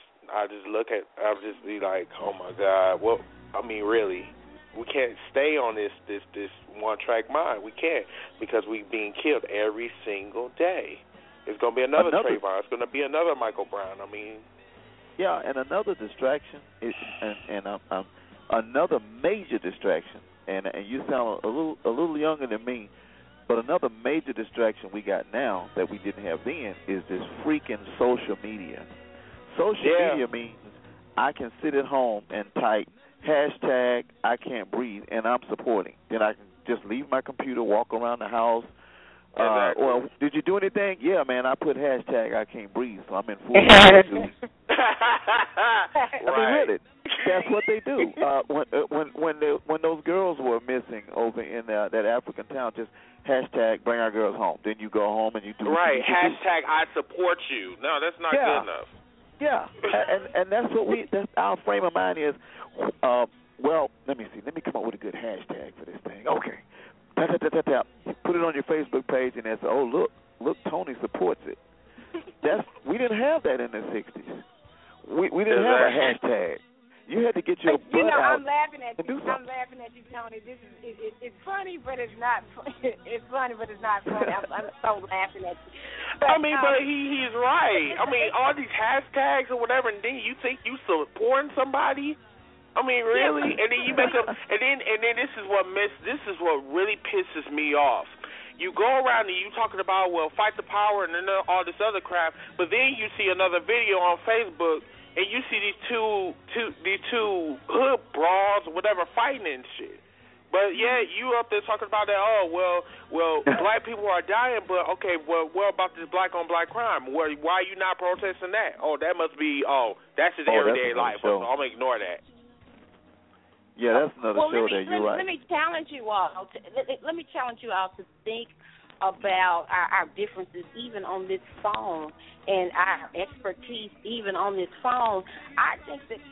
be like, oh my God, well, I mean, really. We can't stay on this one-track mind. We can't, because we're being killed every single day. It's going to be another Trayvon. It's going to be another Michael Brown. I mean, yeah, and another distraction is, and another major distraction. And you sound a little younger than me, but another major distraction we got now that we didn't have then is this freaking social media. Social media means I can sit at home and type hashtag I can't breathe, and I'm supporting. Then I can just leave my computer, walk around the house. Or did you do anything? Yeah, man, I put hashtag I can't breathe, so I'm in full gratitude. I mean, really, that's what they do. When those girls were missing over in that African town, just hashtag bring our girls home. Then you go home and you do hashtag I support you. No, that's not good enough. Yeah, and that's our frame of mind is. Well, let me see. Let me come up with a good hashtag for this thing. Okay. Put it on your Facebook page and say, oh, look, Tony supports it. We didn't have that in the 60s. We didn't have a hashtag. You had to get your butt out. I'm laughing at you. I'm laughing at you, Tony. This is it's funny, but it's not. It's funny, but it's not funny. I'm so laughing at you. But, but he's right. I mean, all these hashtags or whatever, and then you think you supporting somebody. I mean, really? And then you make up, and then this is what really pisses me off. You go around and you talking about, well, fight the power and then all this other crap, but then you see another video on Facebook and you see these two hood bras or whatever fighting and shit. But you up there talking about that? Oh, well, black people are dying, but okay, well, what about this black on black crime? Why are you not protesting that? Oh, that must be. That's his everyday life. So I'm gonna ignore that. Yeah, that's another show that you're right. Let me challenge you all. Let me challenge you all to think about our differences, even on this phone, and our expertise, even on this phone. I think that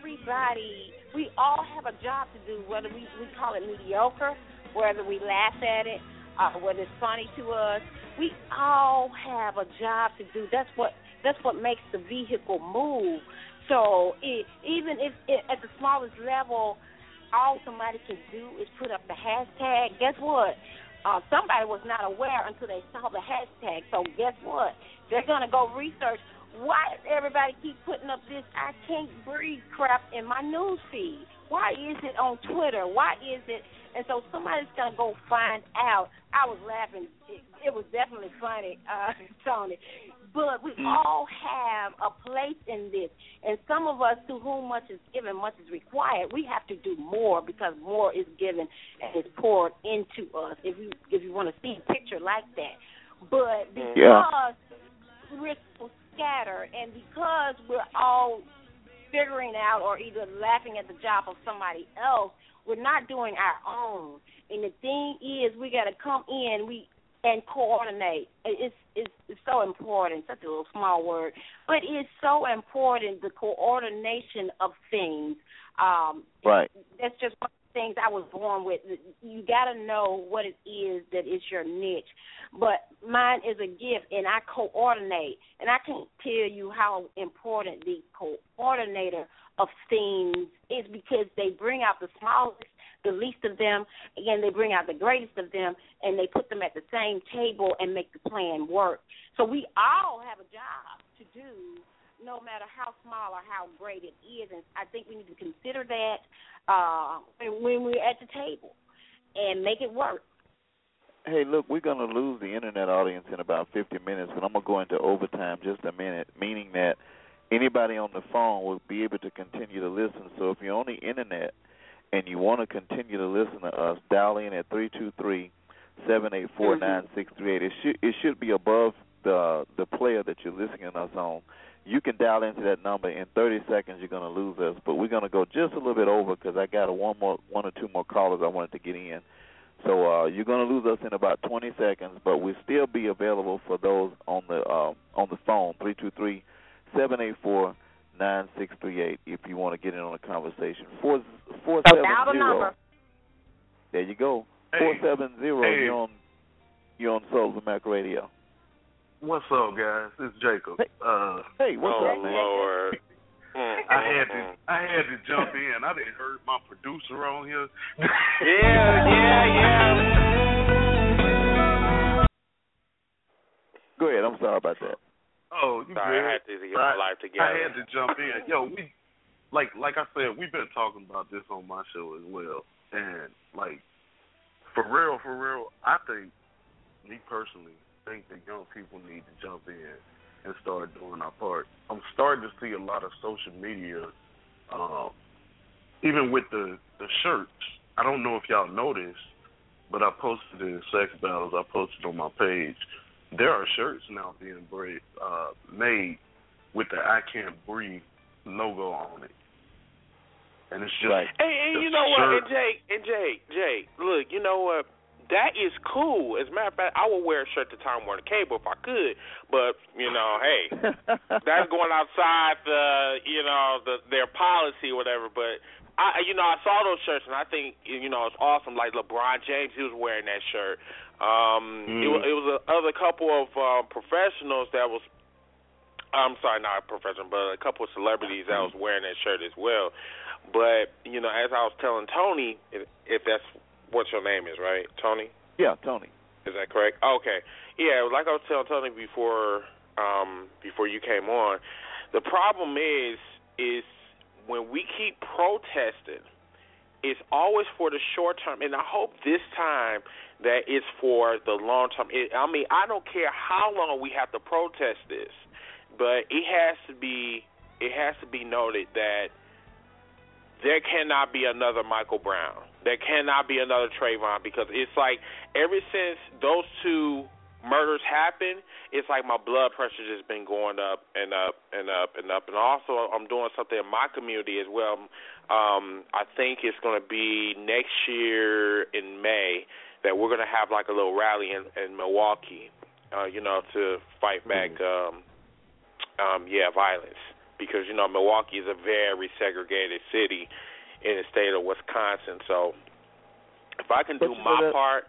we all have a job to do, whether we call it mediocre, whether we laugh at it, whether it's funny to us. We all have a job to do. That's what makes the vehicle move. So even if at the smallest level, all somebody can do is put up the hashtag, guess what? Somebody was not aware until they saw the hashtag. So guess what? They're going to go research. Why does everybody keep putting up this I can't breathe crap in my news feed? Why is it on Twitter? Why is it? And so somebody's going to go find out. I was laughing. It was definitely funny, Tony. But we all have a place in this. And some of us, to whom much is given, much is required, we have to do more because more is given and is poured into us, if you want to see a picture like that. But because we're so scattered and because we're all figuring out or either laughing at the job of somebody else, we're not doing our own. And the thing is, we got to come in. and coordinate. It's so important. Such a little small word, but it's so important, the coordination of things. Right. That's just one of the things I was born with. You got to know what it is that is your niche. But mine is a gift, and I coordinate. And I can't tell you how important the coordinator of things is, because they bring out the smallest, the least of them, and they bring out the greatest of them, and they put them at the same table and make the plan work. So we all have a job to do, no matter how small or how great it is. And I think we need to consider that when we're at the table and make it work. Hey, look, we're going to lose the Internet audience in about 50 minutes, but I'm going to go into overtime just a minute, meaning that anybody on the phone will be able to continue to listen. So if you're on the Internet and you want to continue to listen to us, dial in at 323-784-9638. It should be above the player that you're listening to us on. You can dial into that number. In 30 seconds, you're going to lose us. But we're going to go just a little bit over because I got one or two more callers I wanted to get in. So you're going to lose us in about 20 seconds, but we'll still be available for those on the phone, 323-784-9638, if you want to get in on a conversation. 470. There you go. 470. Hey. You're on Soul of America Radio. What's up, guys? It's Jacob. Hey, what's up, man? Lord. I had to jump in. I didn't heard my producer on here. Yeah. Go ahead. I'm sorry about that. Oh, you sorry, good? I had to get my life together. I had to jump in. Yo, like I said, we've been talking about this on my show as well. And like, for real, I think, me personally, think that young people need to jump in and start doing our part. I'm starting to see a lot of social media, even with the shirts. I don't know if y'all noticed, but I posted in Sex Battles, I posted on my page, there are shirts now being made with the I Can't Breathe logo on it. And it's just And you know what, and Jake, look, you know what? That is cool. As a matter of fact, I would wear a shirt to Time Warner Cable if I could. But, you know, hey, that's going outside their policy or whatever. But, I saw those shirts, and I think, it's awesome. Like LeBron James, he was wearing that shirt. It was a couple of professionals that was, I'm sorry, not a professional, but a couple of celebrities that was wearing that shirt as well. But, as I was telling Tony, if that's what your name is, right, Tony? Yeah, Tony. Is that correct? Okay. Yeah, like I was telling Tony before you came on, the problem is when we keep protesting, it's always for the short term, and I hope this time that it's for the long term. I don't care how long we have to protest this, but it has to be noted that there cannot be another Michael Brown. There cannot be another Trayvon, because it's like ever since those two murders happened, it's like my blood pressure just been going up and up and up and up. And also I'm doing something in my community as well. I think it's going to be next year in May that we're going to have like a little rally in Milwaukee, to fight back, violence. Because, Milwaukee is a very segregated city in the state of Wisconsin. So if I can do my part.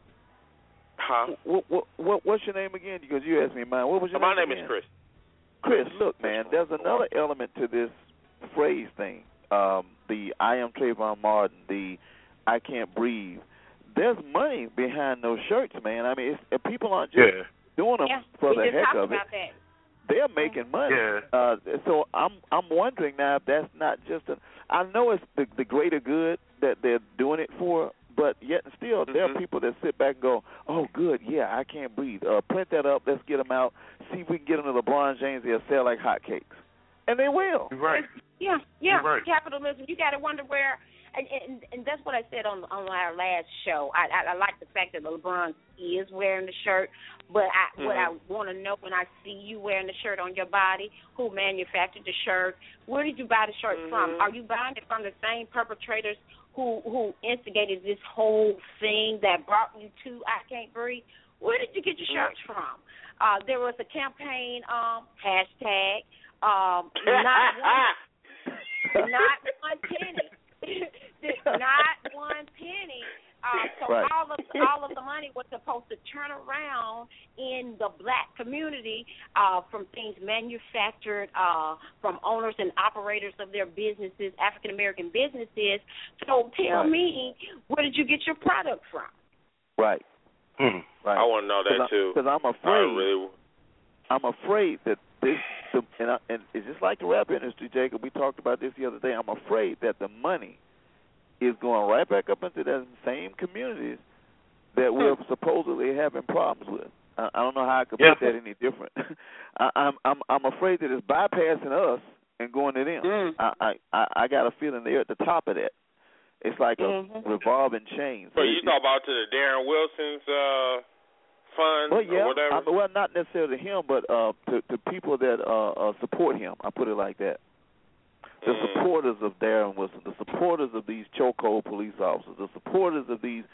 What's your name again? Because you asked me mine. What was your name? My name again? is Chris. Chris, look, man, there's another element to this phrase thing. The I am Trayvon Martin, the I can't breathe. There's money behind those shirts, man. I mean, people aren't just doing them for the heck of it. They're making money. Yeah. So I'm wondering now if that's not just I know it's the greater good that they're doing it for, but yet and still there are people that sit back and go, oh, good, yeah, I can't breathe. Print that up. Let's get them out. See if we can get them to LeBron James. They'll sell like hotcakes. And they will. Right. Yeah. Right. Capitalism. You got to wonder where. And that's what I said on our last show. I like the fact that LeBron is wearing the shirt, but what I want to know when I see you wearing the shirt on your body, who manufactured the shirt, where did you buy the shirt from? Are you buying it from the same perpetrators who instigated this whole thing that brought you to I Can't Breathe? Where did you get your shirts from? There was a campaign, hashtag, not one penny. Not one penny. So right. all of the money was supposed to turn around in the black community from things manufactured from owners and operators of their businesses, African American businesses. So tell me, where did you get your product from? Right. Right. I want to know that too. Because I'm afraid that this, and it's just like the rap industry, Jacob. We talked about this the other day. I'm afraid that the money is going right back up into the same communities that we're supposedly having problems with. I don't know how I could put that any different. I'm afraid that it's bypassing us and going to them. I got a feeling they're at the top of that. It's like a revolving chain. So you talk about to the Darren Wilson's fund or whatever? Well, not necessarily him, but to people that support him. I put it like that. The supporters of Darren Wilson, the supporters of these chokehold police officers, the supporters of these,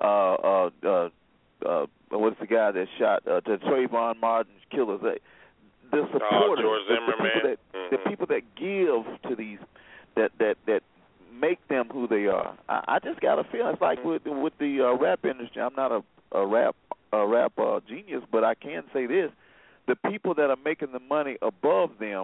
what's the guy that shot the Trayvon Martin's killers? The supporters, George Zimmerman. The people that give to these, that make them who they are. I just got a feeling it's like with the rap industry. I'm not a rap genius, but I can say this: the people that are making the money above them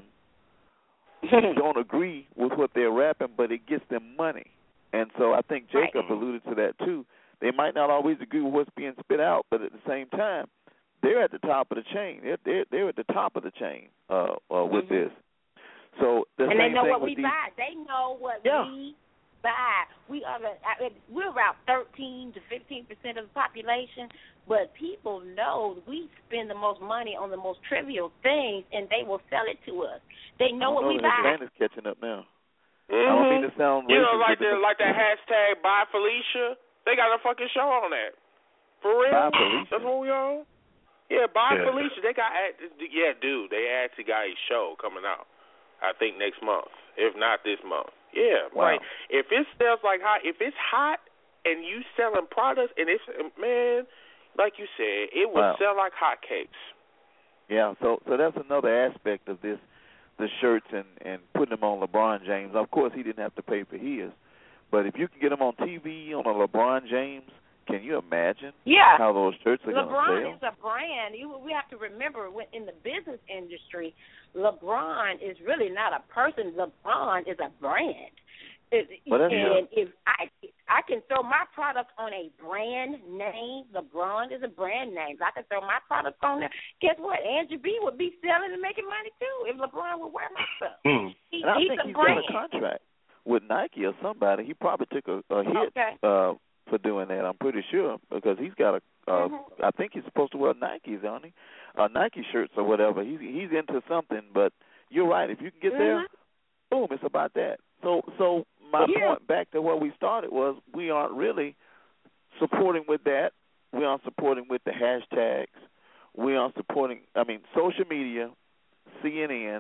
don't agree with what they're rapping, but it gets them money. And so I think Jacob alluded to that too. They might not always agree with what's being spit out, but at the same time, they're at the top of the chain. They're at the top of the chain with this. So the and same they know thing what with we these, buy. They know what we buy. We're about 13 to 15% of the population, but people know we spend the most money on the most trivial things, and they will sell it to us. They know what we buy. Atlanta's catching up now. I don't mean to sound racist. You know, like that hashtag Buy Felicia. They got a fucking show on that. For real? Buy Felicia. That's what we on. Yeah, Buy Felicia. They got dude. They actually got a show coming out. I think next month, if not this month. Yeah, wow. Like if it sells like hot, if it's hot and you selling products and it's like you said, it will sell like hotcakes. Yeah, so that's another aspect of this, the shirts and putting them on LeBron James. Of course, he didn't have to pay for his, but if you can get them on TV on a LeBron James, can you imagine how those shirts are going to sell? LeBron is a brand. We have to remember, in the business industry, LeBron is really not a person. LeBron is a brand. If I can throw my product on a brand name, LeBron is a brand name. If I can throw my product on there, guess what? Andrew B would be selling and making money too if LeBron would wear my stuff. And I think he's got a contract with Nike or somebody. He probably took a hit for doing that. I'm pretty sure because he's got I think he's supposed to wear Nikes, aren't he? Nike shirts or whatever. He's into something. But you're right. If you can get there, boom, it's about that. So my point back to where we started was we aren't really supporting with that. We aren't supporting with the hashtags. We aren't supporting, social media, CNN,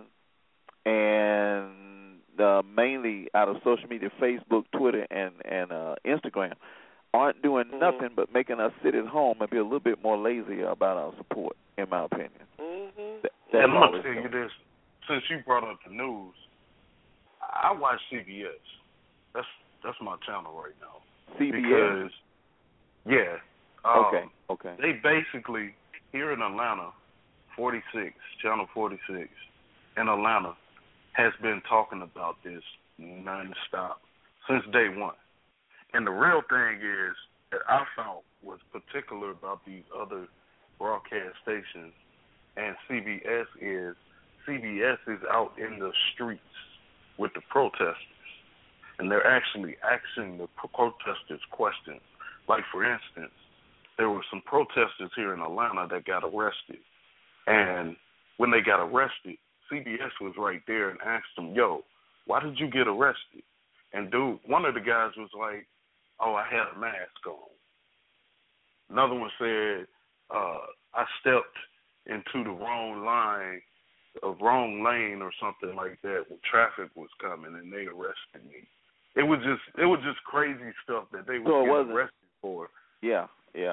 and mainly out of social media, Facebook, Twitter, and Instagram, aren't doing nothing but making us sit at home and be a little bit more lazy about our support, in my opinion. And I'm going to tell you this. Since you brought up the news, I watch CBS. That's my channel right now. CBS? Because, okay. They basically, here in Atlanta, Channel 46 in Atlanta has been talking about this nonstop since day one. And the real thing is that I found was particular about these other broadcast stations and CBS is out in the streets with the protesters. And they're actually asking the protesters questions. Like, for instance, there were some protesters here in Atlanta that got arrested. And when they got arrested, CBS was right there and asked them, yo, why did you get arrested? And dude, one of the guys was like, oh, I had a mask on. Another one said, I stepped into the wrong lane or something like that when traffic was coming and they arrested me. It was just crazy stuff that they were getting arrested for. Yeah.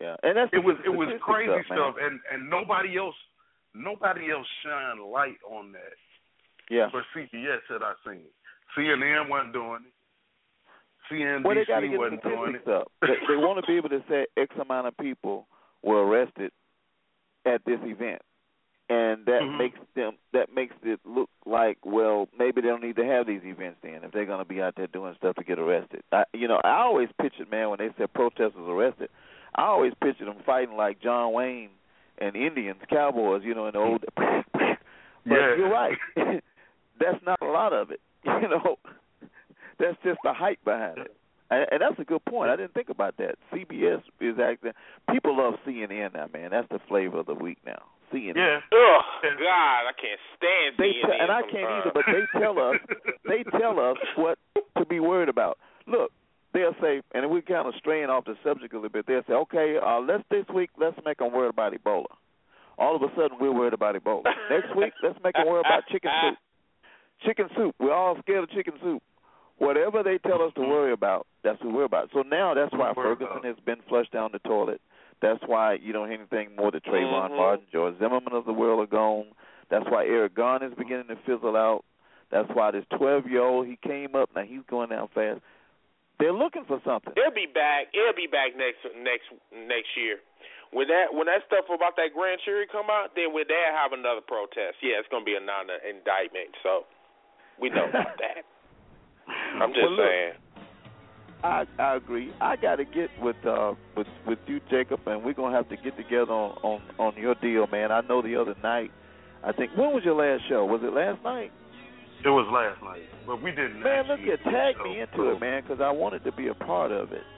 Yeah, and that's it was crazy stuff, and nobody else shined light on that. Yeah. But CBS had I seen. CNN wasn't doing it. CNBC well, they got to get wasn't doing it. Up. They want to be able to say X amount of people were arrested at this event, and that makes it look like, well, maybe they don't need to have these events then if they're going to be out there doing stuff to get arrested. I always pictured, man, when they said protesters arrested, I always pictured them fighting like John Wayne and Indians, cowboys, in the old. But you're right. That's not a lot of it. That's just the hype behind it. And that's a good point. I didn't think about that. CBS is acting. People love CNN now, man. That's the flavor of the week now. CNN. Yeah. Oh God, I can't stand CNN. And I can't either. But they tell us what to be worried about. Look, they'll say, and we're kind of straying off the subject a little bit. They'll say, okay, let's make them worried about Ebola. All of a sudden, we're worried about Ebola. Next week, let's make them worry about chicken soup. Chicken soup. We're all scared of chicken soup. Whatever they tell us to worry about, that's what we're about. So now that's why Ferguson has been flushed down the toilet. That's why you don't hear anything more that Trayvon Martin, George Zimmerman of the world are gone. That's why Eric Garner is beginning to fizzle out. That's why this 12-year-old, he came up. Now he's going down fast. They're looking for something. It'll be back next year. When that stuff about that grand jury come out, then when they have another protest, it's going to be a non-indictment. So we know about that. I'm just saying. I agree. I got to get with you, Jacob, and we're gonna have to get together on your deal, man. I know the other night. I think when was your last show? Was it last night? It was last night, but we didn't. Man, look at tag me into it, man, because I wanted to be a part of it.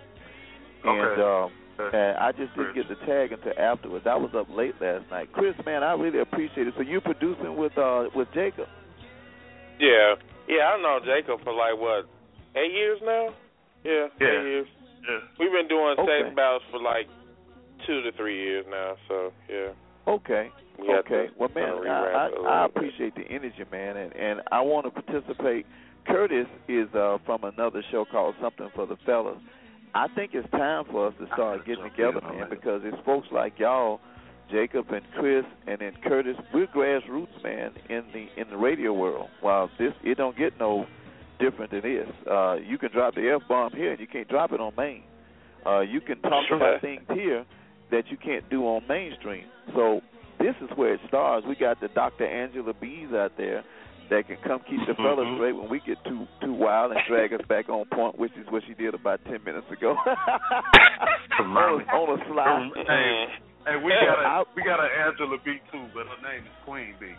And I just didn't get the tag until afterwards. I was up late last night. Chris, man, I really appreciate it. So you producing with Jacob? Yeah. Yeah, I know Jacob for 8 years now? Yeah, 8 years. Yeah. We've been doing sex battles for 2 to 3 years now, so yeah. Okay. Well, man, I appreciate the energy, man, and I want to participate. Curtis is from another show called Something for the Fellas. I think it's time for us to start getting together, man, because it's folks like y'all, Jacob and Chris, and then Curtis. We're grassroots, man, in the radio world. While it don't get no different than this. You can drop the F-bomb here, and you can't drop it on Main. You can talk about things here that you can't do on mainstream. So this is where it starts. We got the Dr. Angela Bees out there that can come keep the fellas straight when we get too wild and drag us back on point, which is what she did about 10 minutes ago. on a slide. Hey, we got an Angela B too, but her name is Queen B.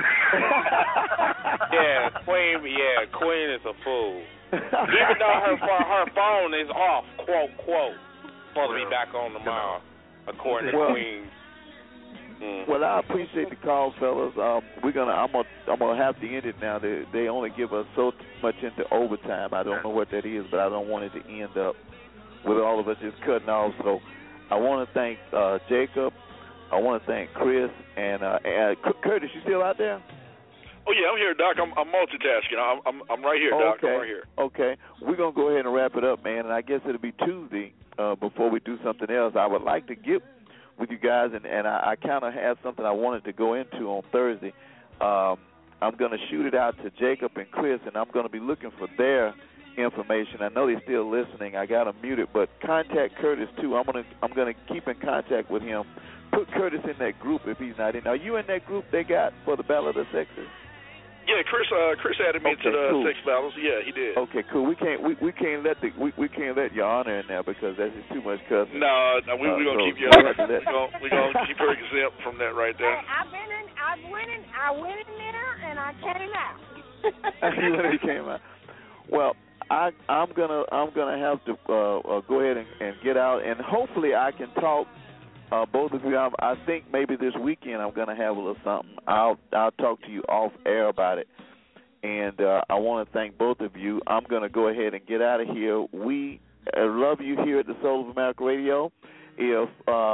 Queen is a fool. Even though her phone is off, quote, supposed to be back on tomorrow, according to Queen. Well, I appreciate the call, fellas. I'm gonna have to end it now. They only give us so much into overtime. I don't know what that is, but I don't want it to end up with all of us just cutting off. So I want to thank Jacob. I want to thank Chris and Curtis. You still out there? Oh yeah, I'm here, Doc. I'm multitasking. I'm right here, Doc. Okay. I'm right here. Okay, we're gonna go ahead and wrap it up, man. And I guess it'll be Tuesday before we do something else. I would like to get with you guys, and I kind of had something I wanted to go into on Thursday. I'm gonna shoot it out to Jacob and Chris, and I'm gonna be looking for their information. I know they're still listening. I got them muted, but contact Curtis too. I'm gonna keep in contact with him. Put Curtis in that group if he's not in. Are you in that group they got for the Battle of the Sexes? Yeah, Chris added me to the sex battles. Yeah, he did. Okay, cool. We can't let your honor in there because that's just too much cussing. No, we're gonna keep you. We're gonna keep her exempt from that right there. I went in there and I came out. You literally came out. Well, I'm gonna have to go ahead and get out, and hopefully I can talk. Both of you, I think maybe this weekend I'm going to have a little something. I'll talk to you off air about it. And I want to thank both of you. I'm going to go ahead and get out of here. We love you here at the Soul of America Radio. If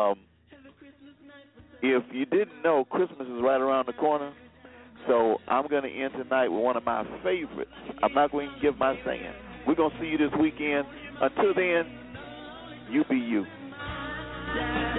you didn't know, Christmas is right around the corner. So I'm going to end tonight with one of my favorites. I'm not going to give my saying. We're going to see you this weekend. Until then, you be you.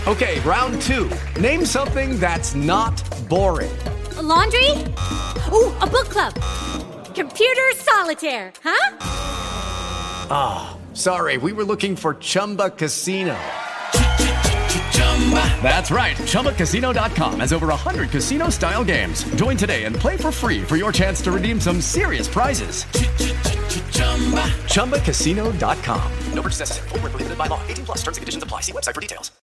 Okay, round 2. Name something that's not boring. A laundry? Ooh, a book club. Computer solitaire, huh? Ah, sorry, we were looking for Chumba Casino. That's right, ChumbaCasino.com has over 100 casino-style games. Join today and play for free for your chance to redeem some serious prizes. ChumbaCasino.com. No purchase necessary. Void where prohibited by law. 18+ terms and conditions apply. See website for details.